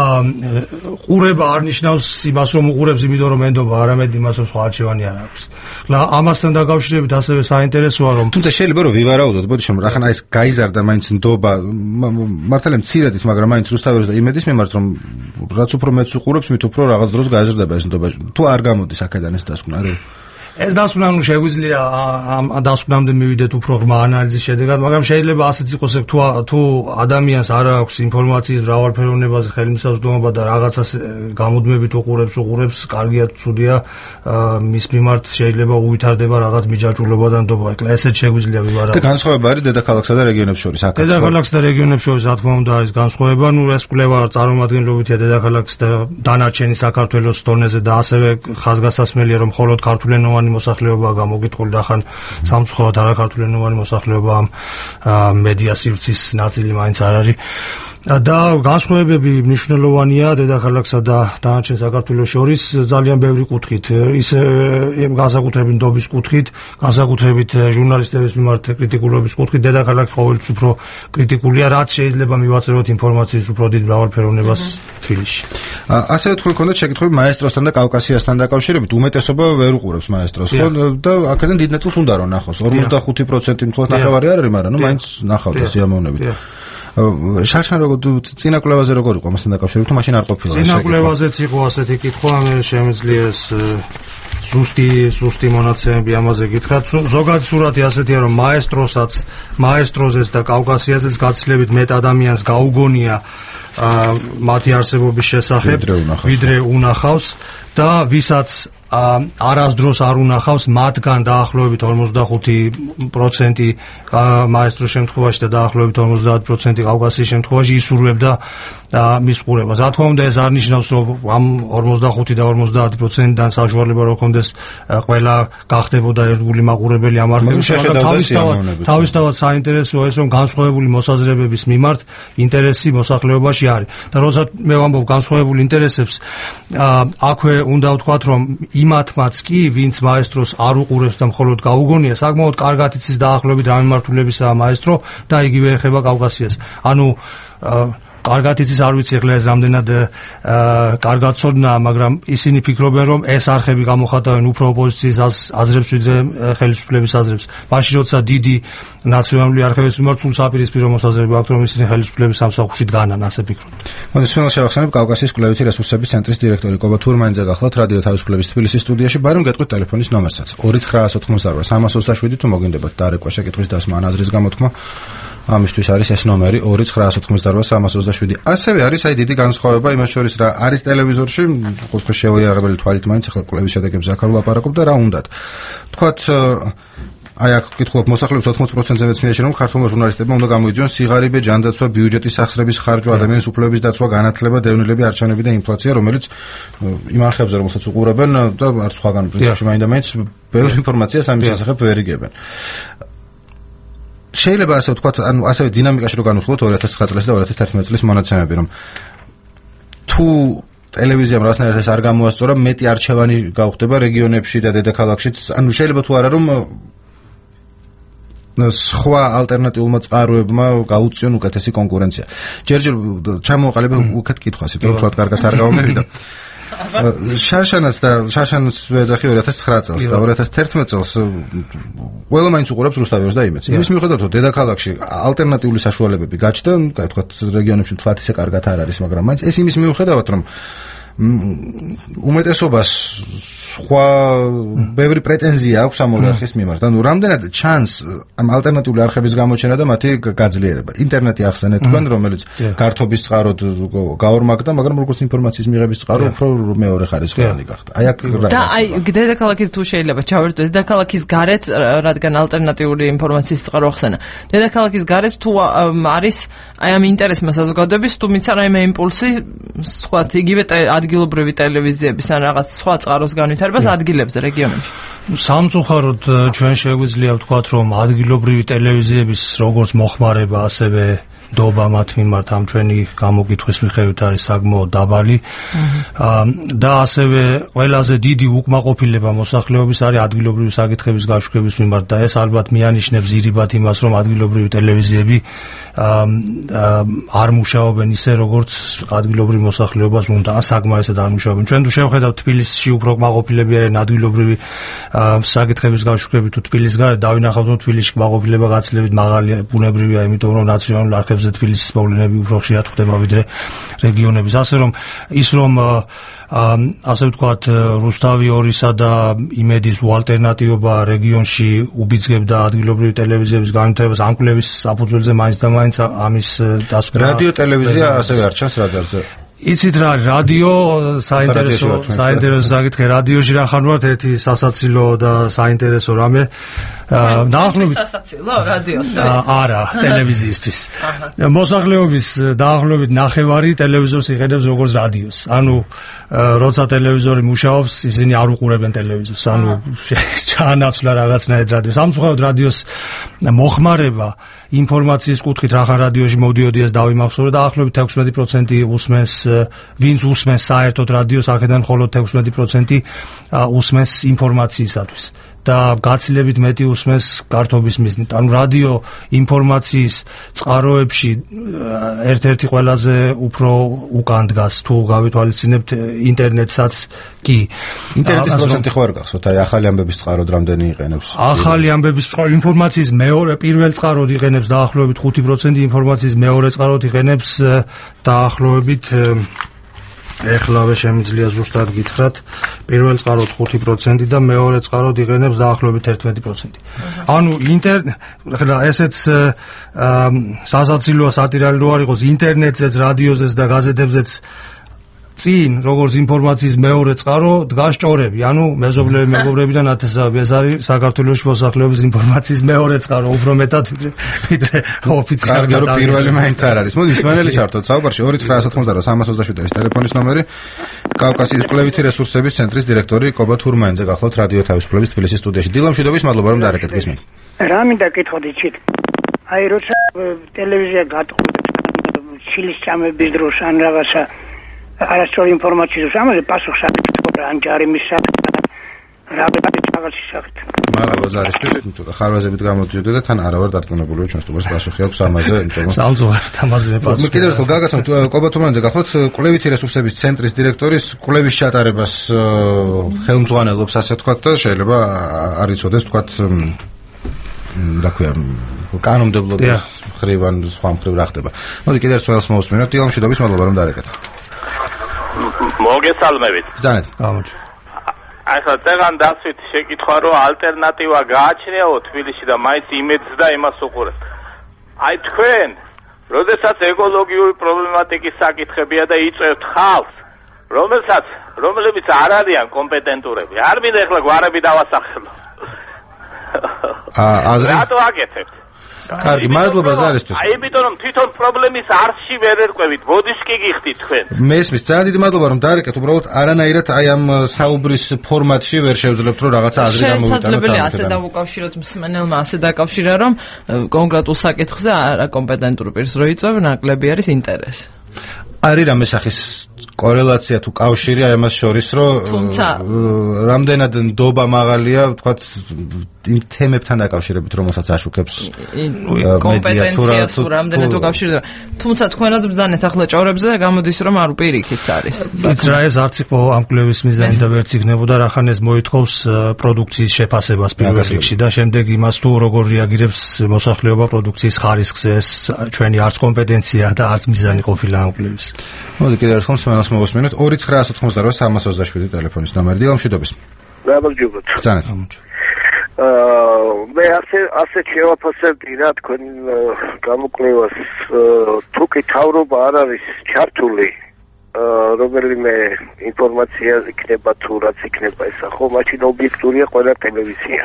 Speaker 21: ყურება არ ნიშნავს იმას, რომ უყურებს იმიტომ რომ ენდობა, არამედ იმას, რომ სხვა არჩევანი არ აქვს. ამასთან დაკავშირებით ასევე საინტერესოა, რომ
Speaker 1: თუმცა შეიძლება რომ ვივარაუდოთ, ბოდიშო, რახან აი ეს გაიზარდა მაინც ნდობა, მართალია მცირედით, მაგრამ მაინც რუსთავის და იმედის მიმართ, რომ რაც უფრო მეც უყურებს, მით უფრო რაღაც დროს გაიზარდება ეს ნდობა. თუ არ გამოდის აქედან ეს დასკვნა, რა?
Speaker 21: ეს დასკვნა შეგვიძლია ამ დასკვნამდე მივიდეთ უფრო ღრმა ანალიზის შედეგად, მაგრამ შეიძლება ასეც იყოს, თუ ადამიანს არ აქვს ინფორმაციის მრავალფეროვნებაზე ხელმისაწვდომობა და რაღაცას გამუდმებით უყურებს, კარგია, ცუდია, მის მიმართ შეიძლება უვითარდება რაღაც მიჯაჭვულობა და ნდობა. ეხლა ესეც შეგვიძლია ვივარაუდოთ.
Speaker 1: და განსხვავება არის დედაქალაქსა და რეგიონებს შორის.
Speaker 21: დედაქალაქსა და რეგიონებს შორის, რა თქმა უნდა, არის განსხვავება. ნუ ეს კვლევა წარმომადგენლობითია დედაქალაქის და დანარჩენი საქართველოს დონეზე და ასევე ხაზგასასმელია, რომ მხოლოდ ქართულენოვანი მოსახლეობა გამოგიტყული და ხან სამწუხაროდ არაქართულენოვანი მოსახლეობა ამ მედია სივრცის ნაწილი მაინც არ არის. და განსხვავებები მნიშვნელოვანია დედაქალაქსა და დანარჩენ საქართველოს შორის ძალიან ბევრი კუთხით. ისე განსაკუთრებით ნდობის კუთხით, განსაკუთრებით ჟურნალისტების მიმართ კრიტიკულობის კუთხით, დედაქალაქი ყოველთვის უფრო კრიტიკულია, რაც შეიძლება მივაწეროთ ინფორმაციის უფრო დიდ მრავალფეროვნებას თბილისში.
Speaker 1: ასევე თქვენ გქონდათ შეკითხვები მაესტროსთან და კავკასიასთან დაკავშირებით, უმეტესობა ვერ უყურებს მაესტროს, ხო? და აქედან დიდ ნაწილს უნდა რომ ნახოს. 45% მხოლოდ ნახევარი არ არის, მაგრამ ნუ მაინც ნახავდა სიამოვნებით. შარშან როგორ წინა კვლევაზე როგორ იყო მასთან დაკავშირებით, თუ მაშინ არ ყოფილა?
Speaker 21: წინა კვლევაზეც იყო ასეთი კითხვა, მე შემიძლია ეს ზუსტი მონაცემები ამაზე გითხრათ. ზოგადი სურათი ასეთია, რომ მაესტროზეს და კავკასიაზეც გაცილებით მეტ ადამიანს გაუგონია მათი არსებობის შესახებ, ვიდრე უნახავს და ვისაც არასდროს არ უნახავს, მათგან დაახლოებით 45% მაესტროს შემთხვევაში და დაახლოებით 50% კავკასიის შემთხვევაში ისურვებდა მის ყურებას. რა თქმა უნდა, ეს არ ნიშნავს, რომ ამ 45 და 50%-დან საშუალება რო ქონდეს ყველა გახდებოდა ერთგული მაყურებელი ამ არხებში, მაგრამ თავისთავად საინტერესოა ეს, რომ განსხვავებული მოსაზრებების მიმართ ინტერესი მოსახლეობაში არის. და როდესაც მე ვამბობ განსხვავებული ინტერესებს, აქვე უნდა ვთქვათ, რომ იმათმაც კი, ვინც მაესტროს არ უყურებს და მხოლოდ გაუგონია, საკმაოდ კარგად იცის დაახლოებით რა მიმართულებისაა მაესტრო და იგივე ეხება კავკასიას. ანუ კარგად იცის, არ ვიცი ახლა ეს რამდენად კარგად ცოდნა, მაგრამ ისინი ფიქრობენ, რომ ეს არხები გამოხატავენ უფრო ოპოზიციის აზრებს ვიდრე ხელისუფლების აზრებს. მაშინ როცა დიდი ნაციონალური არხების მიმართ სულ საპირისპირო მოსაზრება აქვს, რომ ისინი ხელისუფლების სამსახურში დგანან, ასე ფიქრობ.
Speaker 1: მოდით სულ შევახსენებ კავკასიის კვლევითი რესურსების ცენტრის დირექტორი კობა თურმანიძე გახლავთ რადიო თავისუფლების თბილისის სტუდიაში. ბარემ გეტყვით ტელეფონის ნომერსაც 2988 თუ მოგინდებათ დარეკვა შეკითხვის დასმა ან აზრის გამოთქმა. ამისთვის არის ეს ნომერი 2988 ასევე არის აი დიდი განსხვავება იმას შორის რა არის ტელევიზორში ყოველთვის შეუიარაღებელი თვალით მაინც ახლა კვლევის შედეგებზე აქ არ ვლაპარაკობ და რა უნდათ თქვათ აი აქ ვკითხულობ მოსახლეობის 80%-ზე მეცნიერში რომ ქართულმა ჟურნალისტებმა უნდა გამოიძიონ სიღარიბე, ჯანდაცვა, ბიუჯეტის სახსრების ხარჯვა, ადამიანის უფლებების დაცვა, განათლება, დევნილები, არჩევნები და ინფლაცია, რომელიც იმ არხებზე რომელსაც უყურებენ და არც სხვაგან პრინციპში მაინდა-მაინც ბევრი ინფორმაციას ამის შესახებ ვერ იგებენ. შეიძლება ასე ვთქვათ, ანუ ასევე დინამიკაში რო განვიხილოთ 2009 წლის და 2011 წლის მონაცემები, რომ თუ ტელევიზიამ რაღაცნაირად ეს არ გამოასწორა, მეტი არჩევანი გავხდება რეგიონებში და დედაქალაქშიც, ანუ შეიძლება თუ არა რომ სხვა ალტერნატიულმა წყაროებმა გაუწიონ უკეთესი კონკურენცია. ჯერჯერ ჩამოყალიბე უკეთ კითხვას, პირველად კარგად არ გამომივიდა. შაშანს ვეძახი 2009 წელს და 2011 წელს ყველა მაინც უყურებს რუსთავიორს და იმედს. იმის მიუხედავად, რომ დედაქალაქში ალტერნატიული საშუალებები გაჩნდა, აი თქვა რეგიონებში თლათ ისე კარგად არ არის, მაგრამ მაინც ეს იმის მიუხედავად, რომ უმეტესობას სხვა ბევრი პრეტენზია აქვს ამ არხის მიმართ. ანუ რამდენად ჩანს ამ ალტერნატიული არხების გამოჩენა და მათი გაძლიერება. ინტერნეტი ახსენეთ თქვენ, რომელიც გართობის წყაროდ გაორმაგდა, მაგრამ როგორც ინფორმაციის მიღების წყარო უფრო მეორე ხარისხოვანი გახდა. აი აქ
Speaker 2: და აი დედაქალაქის თუ შეიძლება ჩავერთო დედაქალაქის გარეთ, რადგან ალტერნატიული ინფორმაციის წყარო ახსენა. დედაქალაქის გარეთ თუ არის აი ამ ინტერესმა საზოგადოების თუ მიცა რაიმე იმპულსი სხვა იგივე ადგილობრივი ტელევიზიების ან რაღაც სხვა წყაროს განვითარებას ადგილებზე რეგიონებში.
Speaker 21: სამწუხაროდ ჩვენ შეგვიძლია ვთქვათ, რომ ადგილობრივი ტელევიზიების როგორც მოხმარება, ასევე დობა მათ მიმართ ამ ჩვენი გამოკითხვის მიხედვით არის საკმაოდ დაბალი. და ასევე ყველაზე დიდი უკმაყოფილება მოსახლეობის არის ადგილობრივი საკითხების გაშუქების მიმართ და ეს ალბათ მიანიშნებს ძირითადად იმას, რომ ადგილობრივი ტელევიზიები არ მუშაობენ ისე როგორც ადგილობრივი მოსახლეობას უნდა, საკმაოდ არ მუშაობენ. ჩვენ თუ შევხედავთ თბილისში უფრო კმაყოფილები არიან ადგილობრივი საკითხების გაშუქებით თუ თბილისის გარეთ დავინახავთ, რომ თბილისში კმაყოფილება გაცილებით მაღალია, ბუნებრივია, იმიტომ რომ ნაციონალურ არხებზე თბილისის მოვლენები უფრო ხშირად ხდება ვიდრე რეგიონების. ასე რომ ის რომ ასე ვთქვათ, რუსთავი 2-სა და იმედის ალტერნატივა რეგიონში უბიძგებდა ადგილობრივი ტელევიზიების განვითარებას, ამ კვლევის საფუძველზე მაინც და მაინც ამის დასკვნა.
Speaker 1: რადიო ტელევიზია ასევე არ ჩანს რადარზე.
Speaker 21: იცით რა, რადიო საინტერესო საკითხი, რადიოში რა ხარ ვართ ერთი სასაცილო და საინტერესო რამე. დაახლოებით
Speaker 2: სასაცილო რადიოს.
Speaker 21: არა, ტელევიზიისთვის. მოსახლეობის დაახლოებით ნახევარი ტელევიზორს იყენებს როგორც რადიოს. ანუ როცა ტელევიზორი მუშაობს, ისინი არ უყურებენ ტელევიზორს. ანუ ჩაანაცვლა რაღაცნაირად რადიოს. სამწუხაროდ რადიოს მოხმარება ინფორმაციის კუთხით რახან რადიოში მოდიოდი ეს დავიმახსოვრე და დაახლოებით 16% უსმენს, ვინც უსმენს საერთოდ რადიოს, აქედან მხოლოდ 16% უსმენს ინფორმაციისათვის. და გაცილებით მეტი უსმენს გართობის მიზნით. ანუ რადიო ინფორმაციის წყაროებში ერთ-ერთი ყველაზე უფრო უკან დგას, თუ გავითვალისწინებთ ინტერნეტსაც კი.
Speaker 1: ინტერნეტის პროცენტი ხო არ გახსოვთ? აი ახალი ამბების წყაროდ რამდენი იყენებს?
Speaker 21: ახალი ამბების ინფორმაციის პირველ წყაროდ იყენებს დაახლოებით 5%, ინფორმაციის მეორე წყაროდ იყენებს დაახლოებით ეხლავე შემიძლია ზუსტად გითხრათ, პირველ წყაროდ 5% და მეორე წყაროდ იყენებს დაახლოებით 11%. ანუ ესეც სასაცილოა სატირალი რო არ იყოს, ინტერნეტზეც, რადიოზეც და გაზეთებზეც წინ როგორც ინფორმაციის მეორე წყარო დგას ჭორები, ანუ მეზობლები-მეგობრებიდან ათასავები. ეს არის საქართველოს მოსახლეობის ინფორმაციის მეორე წყარო, უფრო მეტად ვიდრე ოფიციალური.
Speaker 1: კარგი, რომ პირველი მაინც არ არის. მოდი ისმენელი ჩართოთ საუბარში 2988 ეს ტელეფონის ნომერი. კავკასიის კვლევითი რესურსების ცენტრის დირექტორი კობა თურმანიძე გახლავთ რადიო თავისუფლების თბილისის სტუდიაში. დილა მშვიდობის, მადლობა რომ დაარეკეთ გისმენთ.
Speaker 4: რა მინდა კითხოთ იცით? აი როცა ტელევიზია გატყუებს ჩილის წამების დროს ან რაღაცა არასწორი ინფორმაციის ამაზე პასუხს აკეთებ ან ჯარიმის
Speaker 1: მადლობა ზარისთვის, ცოტა ხარვაზებით გამოდიოდა და თან არა ვარ დარწმუნებული, ჩვენ სტუმარს პასუხი აქვს ამაზე, იმიტომ რომ
Speaker 21: სამწუხაროდ ამაზე მე პასუხი.
Speaker 1: მე კიდევ ერთხელ გაგაცნობ, კობათუმანიძე გახლავთ კვლევითი რესურსების ცენტრის დირექტორის კვლევის ჩატარებას ხელმძღვანელობს, ასე ვთქვათ და შეიძლება არ იცოდეს, ვთქვათ, რა ქვია, კანონმდებლობის მხრივ ან სხვა მხრივ რა ხდება. მოდი კიდევ ერთ სველს მოვუსმინოთ, დილამშვიდობის, მადლობა რომ დაარეკეთ.
Speaker 5: მოგესალმებით.
Speaker 1: ბრძანეთ.
Speaker 21: გამოჩ.
Speaker 5: ახლა წეგან დასვით შეკითხვა რომ ალტერნატივა გააჩნიაო თბილისში და მაინც იმედს და იმას უყურებთ. აი თქვენ, როდესაც ეკოლოგიური პრობლემატიკის საკითხებია და იწევთ ხალხს, რომლებიც არ არიან კომპეტენტურები. არ მინდა ახლა გვარები დავასახელო. რატო აკეთებთ?
Speaker 1: კარგი, მადლობა ზარისთვის.
Speaker 5: აი, იმიტომ რომ თვითონ პრობლემის არსში ვერ ერკვევით, ბოდიშ კი გიხდით თქვენ.
Speaker 1: მესმის, ძალიან დიდი მადლობა რომ დაარეკეთ, უბრალოდ არანაირად აი ამ საუბრის ფორმატში ვერ შევძლებთ რომ რაღაცა აზრი გამოვიტანოთ.
Speaker 2: შესაძლებელია ასე დავუკავშიროთ მსმენელმა, ასე დაკავშირა რომ კონკრეტულ საკითხზე არაკომპეტენტურ პირს რო იწევ, ნაკლები არის ინტერესი.
Speaker 1: არის რამე სახის კორელაცია თუ კავშირი აი ამას შორის, რომ რამდენად ნდობა მაღალია, ვთქვათ, იმ თემებთან დაკავშირებით, რომელსაც აშუქებს
Speaker 2: კომპეტენცია თუ რამდენად უკავშირდება. თუმცა თქვენაც ბრძანეთ ახლა ჭორებზე და გამოდის რომ არ უპირიქით არის.
Speaker 21: იც რა ეს არც იყო ამ კვლევის მიზანი და ვერც იქნებოდა, რახან ეს მოითხოვს პროდუქციის შეფასებას პირველ რიგში და შემდეგ იმას თუ როგორ რეაგირებს მოსახლეობა პროდუქციის ხარისხზე, ეს ჩვენი არც კომპეტენცია და არც მიზანი ყოფილა ამ კვლევის.
Speaker 1: მოდი კიდევ ერთხელ მსმენელს მოვუსმინოთ 2988 ტელეფონის ნომერი. დილამშვიდობის.
Speaker 22: გამარჯობათ.
Speaker 1: ბრძანეთ.
Speaker 22: მე ასე შევაფასებდი რა თქვენ გამოკვლევას, თუ კი თავრობა არ არის ჩართული, რომელიმე ინფორმაცია იქნება თუ რაც იქნება ესა, ხო, მაშინ ობიექტურია ყველა ტელევიზია.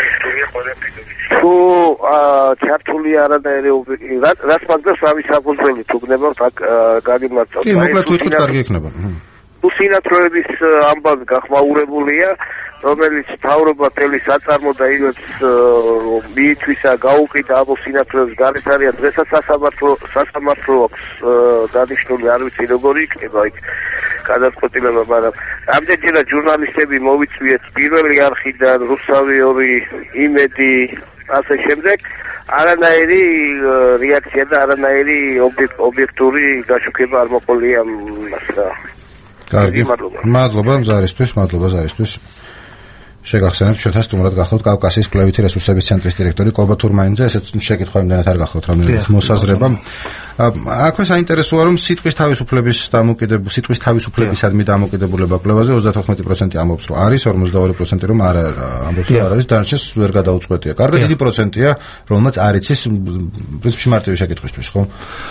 Speaker 22: თუ ჩართული არანაირი რაც მაგას ამის საფუძველი თუ გნებავთ გაგიმართოთ.
Speaker 1: კი, მოკლედ თვითონ კარგი იქნება.
Speaker 22: თუ სინათლოების ამბავი გახმაურებულია, რომელიც თავრობა თელი საწარმო და ილებს მიითვისა გაუყიდა ამ სინათლოებს გარეთ არიან დღესაც სასამართლო აქვს დანიშნული, არ ვიცი როგორი იქნება იქ გადაწყვეტილება, მაგრამ ამდენჯერად ჟურნალისტები მოვიწვიეთ პირველი არხიდან, რუსავი 2, იმედი, ასე შემდეგ, არანაირი რეაქცია და არანაირი ობიექტური გაშუქება არ მოყოლია მას რა.
Speaker 1: კარგი, მადლობა ზარისთვის. შეგახსენებთ ჩვენთან სტუმრად გახლავთ კავკასიის კვლევითი რესურსების ცენტრის დირექტორი კობა თურმაინიძე, ესეც შეკითხვა იმდენად არ გახლავთ რამდენად მოსაზრება. აქვე საინტერესოა რომ სიტყვის თავისუფლებისადმი დამოკიდებულება კვლევაზე 34% ამბობს რომ არის, 42% რომ არ ამბობს რომ არ არის, დანარჩენს ვერ გადაუწყვეტია. კარგი, დიდი პროცენტია, რომელმაც არ იცის პრინციპში მარტივი შეკითხვისთვის, ხო?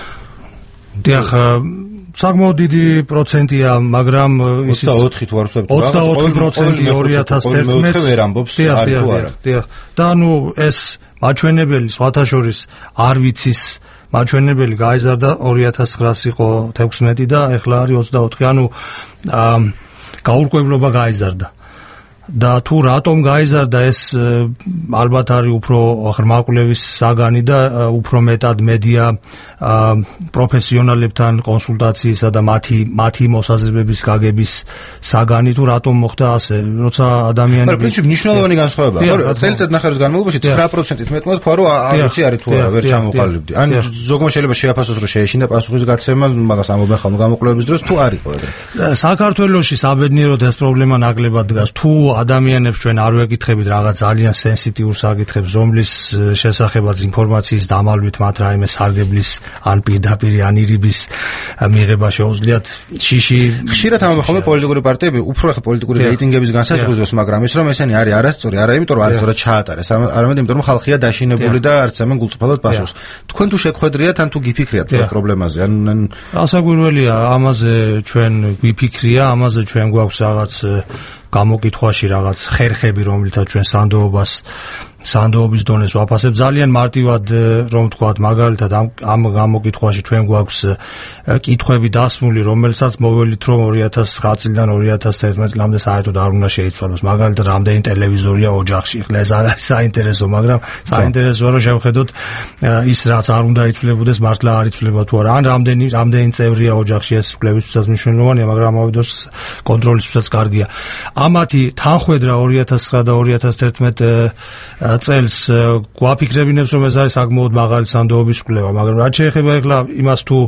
Speaker 21: დიახ, საკმაოდ დიდი პროცენტია, მაგრამ ის
Speaker 1: 24 თუ არ ვსვებთ
Speaker 21: 24% 2011-ს ვერ ამბობს არ თუ არა. დიახ. და ნუ ეს მაჩვენებელი სხვათა შორის არ ვიცის მაჩვენებელი გაიზარდა 2009-ს იყო 16 და ეხლა არის 24. ანუ გაურკვევლობა გაიზარდა. და თუ რატომ გაიზარდა ეს ალბათ არის უფრო ღრმა კვლევის საგანი და უფრო მეტად მედია პროფესიონალებთან კონსულტაციისა და მათი მოსაზრებების გაგების საგანი, თუ რატომ მოხდა ასე, როცა ადამიანები
Speaker 1: მაგრამ პრინციპი მნიშვნელოვანი განსხვავებაა. წელიწად ნახევრის განმავლობაში 9%-ით მეტ მოთქვა რომ არ ვიცი არის თუ არა, ვერ ჩამოყალიბდი. ან ზოგმა შეიძლება შეაფასოს რომ შეეშინდა პასუხის გაცემა, მაგას ამობენ ხოლმე გამოკვლევების დროს თუ არ იყო ეგრე.
Speaker 21: საქართველოში საბედნიეროდ ეს პრობლემა ნაკლებად დგას. თუ ადამიანებს ჩვენ არ ვეკითხებით რაღაც ძალიან სენსიტიურ საკითხებს, რომლის შესახებაც ინფორმაციის დამალვით მათ რაიმე სარგებლის ან პირდაპირ ან ირიბის მიღება შეუძლიათ შიში.
Speaker 1: ხშირად ამბობენ ხოლმე პოლიტიკური პარტიები უფრო ახლა პოლიტიკური რეიტინგების განსაკუთრებას, მაგრამ ის რომ ესენი არის არასწორი, არა იმიტომ რომ არასწორად ჩაატარეს, არამედ იმიტომ რომ ხალხია დაშინებული და არც ამენ გულწრფელად პასუხს. თქვენ თუ შეგხვედრიათ ან თუ გიფიქრიათ ეს პრობლემაზე, ან
Speaker 21: რასაკვირველია, ამაზე ჩვენ გვიფიქრია, ამაზე ჩვენ გვაქვს რაღაც გამოკითხვაში რაღაც ხერხები, რომლითაც ჩვენ სანდოობას სანდოობის დონეს ვაფასებ. ძალიან მარტივად რომ ვთქვათ, მაგალითად ამ გამოკითხვაში ჩვენ გვაქვს კითხვები დასმული, რომელსაც მოველით რომ 2009 წლიდან 2011 წლამდე საერთოდ არ უნდა შეიცვალოს. მაგალითად, რამდენი ტელევიზორია ოჯახში. ხლა ეს არ არის საინტერესო, მაგრამ საინტერესოა რომ შევხედოთ ის რაც არ უნდა იცვლებოდეს, მართლა არ იცვლება თუ არა. ან რამდენი წევრია ოჯახში, ეს კვლევისთვისაც მნიშვნელოვანია, მაგრამ ამავე დროს კონტროლისთვისაც კარგია. ამათი თანხვედრა 2009 და 2011 წელს გვაფიქრებინებს, რომ ეს არის საკმაოდ მაღალი სანდოობის კვლევა, მაგრამ რაც შეეხება ეხლა იმას თუ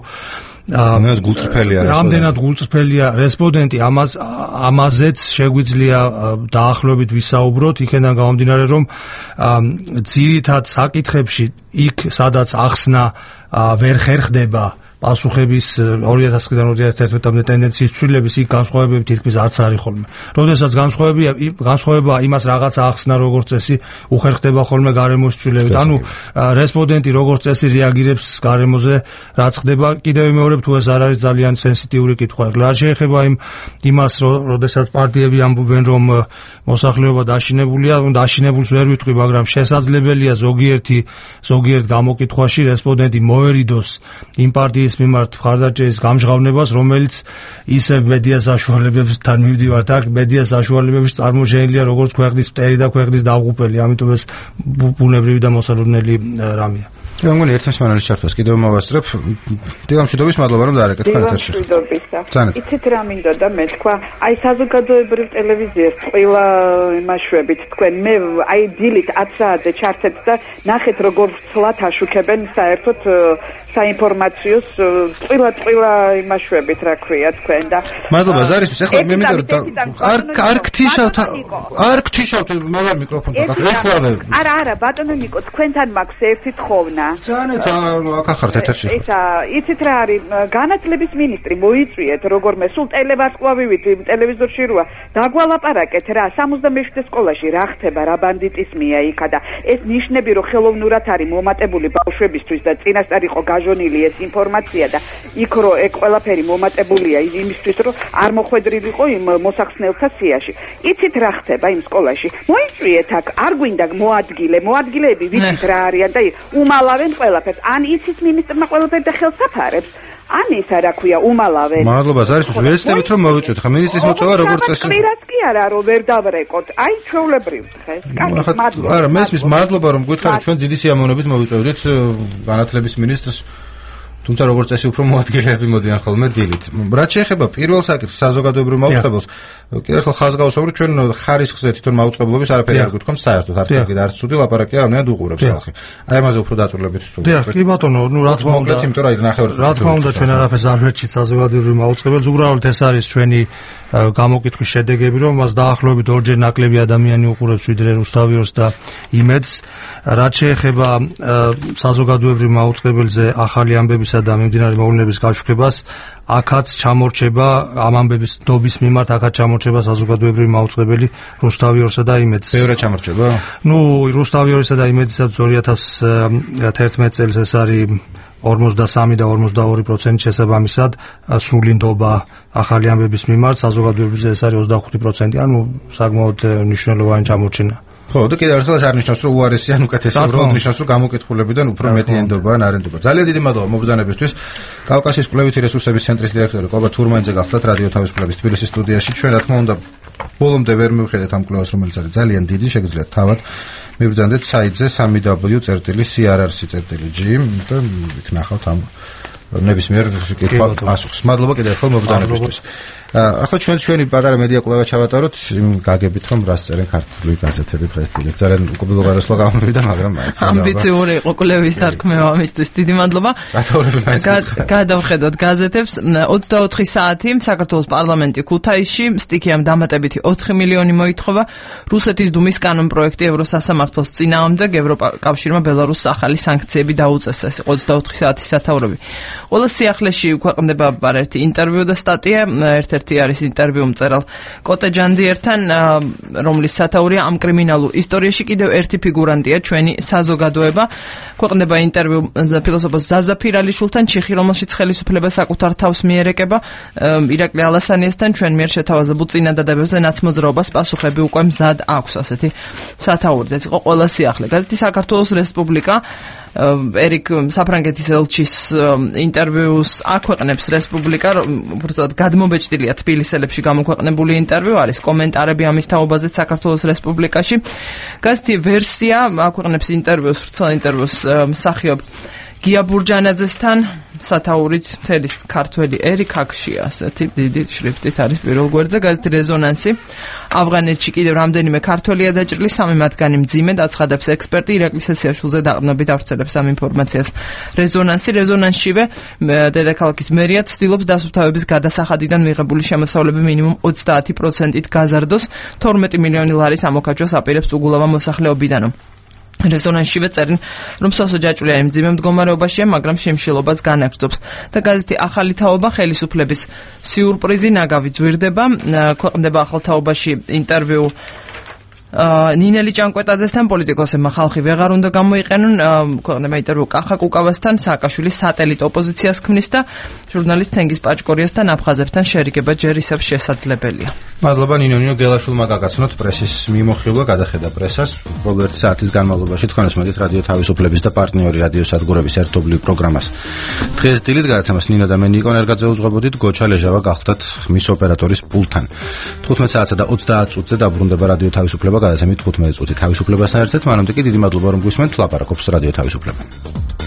Speaker 21: რამდენად გულწრფელია რესპონდენტი, ამაზეც შეგვიძლია დაახლოებით ვისაუბროთ, იქიდან გამომდინარე, რომ ძირითად საკითხებში იქ სადაც ახსნა ვერ ხერხდება პასუხების 2009-დან 2011-მდე ტენდენციის ცვლილების იქ განსხვავებები თითქმის არც არის ხოლმე. როდესაც განსხვავება იმას რაღაცა ახსნა როგორც წესი უხერხდება ხოლმე გარემოს ცვლილებით. ანუ რესპონდენტი როგორც წესი რეაგირებს გარემოზე, რაც ხდება. კიდევ ვიმეორებ, თუ ეს არ არის ძალიან სენსიტიური კითხვა. რა შეეხება იმას, როდესაც პარტიები ამბობენ, რომ მოსახლეობა დაშინებულია, დაშინებულს ვერ ვიტყვი, მაგრამ შესაძლებელია ზოგიერთ გამოკითხვაში რესპონდენტი მოერიდოს იმ პარტიის მიმართ მხარდაჭერის გამჟღავნებას, რომელიც ისევ მედია საშუალებებთან მივდივართ, აქ მედია საშუალებების წარმოშენილია როგორც ქვეყნის მტერი და ქვეყნის დაღუპელი, ამიტომ ეს ბუნებრივი და მოსალოდნელი რამეა.
Speaker 1: მე მგონი ერთ მსმენელის ჩართვას კიდევ მოვასწრებ. დილამშვიდობის, მადლობა რომ დაარეკეთ თქვენ ეთერში.
Speaker 6: იცით რა მინდა და მე თქვა, აი საზოგადოებრივ ტელევიზიას ყველა იმაშვებით თქვენ, მე აი დილით 10 საათზე ჩართეთ და ნახეთ როგორ ცლად აშუქებენ საერთოდ საინფორმაციოს წვილად იმაშვებით რა ქვია თქვენ და
Speaker 1: მადლობა ზარისთვის. ეხლა მე მინდა რომ არ გთიშავთ მაგარ მიკროფონს ახლავე.
Speaker 6: არა ბატონო ნიკო, თქვენთან მაქვს ერთი თხოვნა.
Speaker 1: ძალიან აქ ახართ ეთერში.
Speaker 6: იცით რა არის, განათლების მინისტრი მოიწვიეთ როგორმე სულ ტელევარსკვლავივით ტელევიზორში როა დაგვალაპარაკეთ რა 67 სკოლაში რა ხდება, რა ბანდიტიზმია იქა და ეს ნიშნები რომ ხელოვნურად არის მომატებული ბავშვებისთვის და წინასწარ იყო გაჟონილი ეს ინფორმაცია და იქ რომ ეგ ყველაფერი მომატებულია იმისთვის რომ არ მოხვედრილიყო იმ მოსახსნელთა სიაში. იცით რა ხდება იმ სკოლაში? მოიწვიეთ აქ, არ გვინდა მოადგილეები ვიცით რა არიან და უმალავენ ყველაფერს. ან იცით მინისტრმა ყველაფერს და ხელს აფარებს. ან ისა რა ქვია უმალავენ.
Speaker 1: მადლობა ზარისთვის, ვეცდებით რომ მოვიწვიეთ. ხა მინისტრის მოწვევა როგორც წესი.
Speaker 6: კვირას კი არა რომ ვერ დავრეკოთ. აი ჩვეულებრივ დღეს.
Speaker 1: არა, მესმის მადლობა რომ გითხარით, ჩვენ დიდი სიამოვნებით მოვიწვევდით განათლების მინისტრს. თუმცა როგორც წესი უფრო მოადგილეები მოდიან ხოლმე დილით. რაც შეეხება პირველ საკითხს, საზოგადოებრივ მაუწყებელს, კიდევ ერთხელ ხაზგასაუბრეთ, ჩვენ ხარისხზე თვითონ მაუწყებლობის არაფერი არ გვითქვამთ საერთოდ, არც კარგი და არც ცუდი ლაპარაკია, რამდენად უყურებს ხალხი. აი ამაზე უფრო დაწვრილებით ვთქვით.
Speaker 21: დიახ, კი ბატონო, რა თქმა უნდა,
Speaker 1: იმიტომ რომ
Speaker 21: რა თქმა უნდა, ჩვენ არაფერს არ ვერჩით საზოგადოებრივ მაუწყებელს, უბრალოდ ეს არის ჩვენი გამოკითხვის შედეგები, რომ მას დაახლოებით ორჯერ ნაკლები ადამიანი უყურებს ვიდრე რუსთავიორს და იმედს. რაც შეეხება საზოგადოებრივ მაუწყებელზე ახალი ამბებისა და მიმდინარე მოვლენების გაშუქებას, აქაც ჩამორჩება ამ ამბების დობის მიმართ, აქაც ჩამორჩება საზოგადოებრივი მაუწყებელი რუსთავიორსა და იმედს.
Speaker 1: ბევრად ჩამორჩება?
Speaker 21: რუსთავიორსა და იმედისაც 2011 წელს ეს არის 43 და 42% შესაბამისად სრული ნდობა ახალი ამბების მიმართ, საზოგადოებრივზე ეს არის 25%, ანუ საკმაოდ მნიშვნელოვანი ჩამორჩენა.
Speaker 1: ხო, და კიდევ ერთხელ ეს არ ნიშნავს, რომ უარესია, ან უკეთესია, უბრალოდ ნიშნავს, რომ გამოკითხულებიდან უფრო მეტი ენდობა ან არ ენდობა. ძალიან დიდი მადლობა მობრძანებისთვის. კავკასიის კვლევითი რესურსების ცენტრის დირექტორი ყობა თურმანიძე გახლდათ რადიო თავის კვლევის თბილისის სტუდიაში. ჩვენ რა თქმა უნდა ბოლომდე ვერ მივხედეთ ამ კვლევას, რომელიც არის ძალიან დიდი, შეგიძლიათ თავად მიბრძანდეთ საიტზე www.crrc.g და იქ ნახავთ ამ ნებისმიერ კითხვა პასუხს. მადლობა კიდევ ერთხელ მობრძანებისთვის. ახლა ჩვენი პატარა მედია კვლევა ჩავატაროთ იმ გაგებით, რომ რას წერენ ქართული გაზეთები დღეს დილით. ძალიან უკბილო სლოგანები, მაგრამ მაინც
Speaker 2: ამბიციური იყო კვლევის დარქმევა ამისთვის. დიდი მადლობა. გადავხედოთ გაზეთებს. 24 საათი საქართველოს პარლამენტი ქუთაისში სტიქიამ დამატებითი 4 მილიონი მოითხოვა რუსეთის დუმის კანონპროექტი ევროსასამართლოს წინააღმდეგ ევროკავშირმა ბელარუსს ახალი სანქციები დაუწესა. ეს 24 საათის სათაურები. ყველა სიახლეში ქვეყნდება არაერთი ინტერვიუ და სტატია ერთ ერთი არის ინტერვიუ მწერალ კოტე ჯანდიერთან, რომლის სათაურია ამ კრიმინალურ ისტორიაში კიდევ ერთი ფიგურანტია ჩვენი საზოგადოება. ქვეყნდება ინტერვიუ ფილოსოფოს ზაზა ფირალიშვილთან, ჩიხი, რომელშიც ხელისუფლება საკუთარ თავს მიერეკება, ირაკლი ალასანიასთან ჩვენ მიერ შეთავაზებულ წინადადებებზე ნაცმოძრაობას პასუხები უკვე მზად აქვს, ასეთი სათაური. ეს იყო ყველა სიახლე. გაზეთი საქართველოს რესპუბლიკა ერიკ საფრანგეთის ელჩის ინტერვიუს აქვეყნებს რესპუბლიკა, უბრალოდ გადმობეჭდილია თბილისელებში გამოქვეყნებული ინტერვიუ, არის კომენტარები ამის თაობაზე საქართველოს რესპუბლიკაში. გაზეთი ვერსია აქვეყნებს ინტერვიუს, ვრცელ ინტერვიუს მსახიობ გია ბურჯანაძესთან, სათაურით მთელი ქართველი ერიკ აქშია, ასეთი დიდი შრიფტით არის პირველ გვერდზე. გაზეთი რეზონანსი ავღანეთში კიდევ რამდენიმე ქართველია დაჭრილი, 3 მათგანი მძიმედ, აცხადებს ექსპერტი. ირაკლი სესიაშვილზე დაყრდნობით ავრცელებს ამ ინფორმაციას რეზონანსშივე დედაქალაქის მერია ცდილობს დასუფთავების გადასახადიდან მიღებული შემოსავლები მინიმუმ 30%-ით გაზარდოს, 12 მილიონი ლარის ამოქაჯვას აპირებს უგულავა მოსახლეობიდანო. რეზონანსშივე წერენ, რომ სოსო ჯაჭვიანი მძიმე მდგომარეობაშია, მაგრამ შემშილობას განაგრძობს. და გაზეთი ახალი თაობა ხელისუფლების სიურპრიზი ნაგავი ძვირდება, ქვეყნდება ახალ თაობაში ინტერვიუ ნინელი ჭანკვეტაძესთან, პოლიტიკოსებმა ხალხი ვეღარ უნდა გამოიყენონ, ქვეყნდება ინტერვიუ კახა კუკავასთან, სააკაშვილი სატელიტ ოპოზიციას ქმნის და ჟურნალისტ თენგიზ პაჭკორიასთან, აფხაზებთან შერიგება ჯერ ისევ შესაძლებელია.
Speaker 1: მადლობა ნინო გელაშვილმა გაგაცნოთ პრესის მიმოხილვა, გადახედა პრესას. ბოლო 1 საათის განმავლობაში თქვენს მოდით რადიო თავისუფლების და პარტნიორი რადიოსადგურების ერთობლივ პროგრამას. დღეს დილით გადაცემას ნინო და მე ნიკო ნერგაძე უძღვებოდით, გოჩა ლეჟავა გახდათ მის ოპერატორის პულტთან. 15 საათსა და 30 წუთზე დაბრუნდება რადიო თავისუფლება, გადაცემით 15 წუთი თავისუფლებასთან ერთად. მანამდე კი დიდი მადლობა რომ გვისმენთ, ლაპარაკობს რადიო თავისუფლება.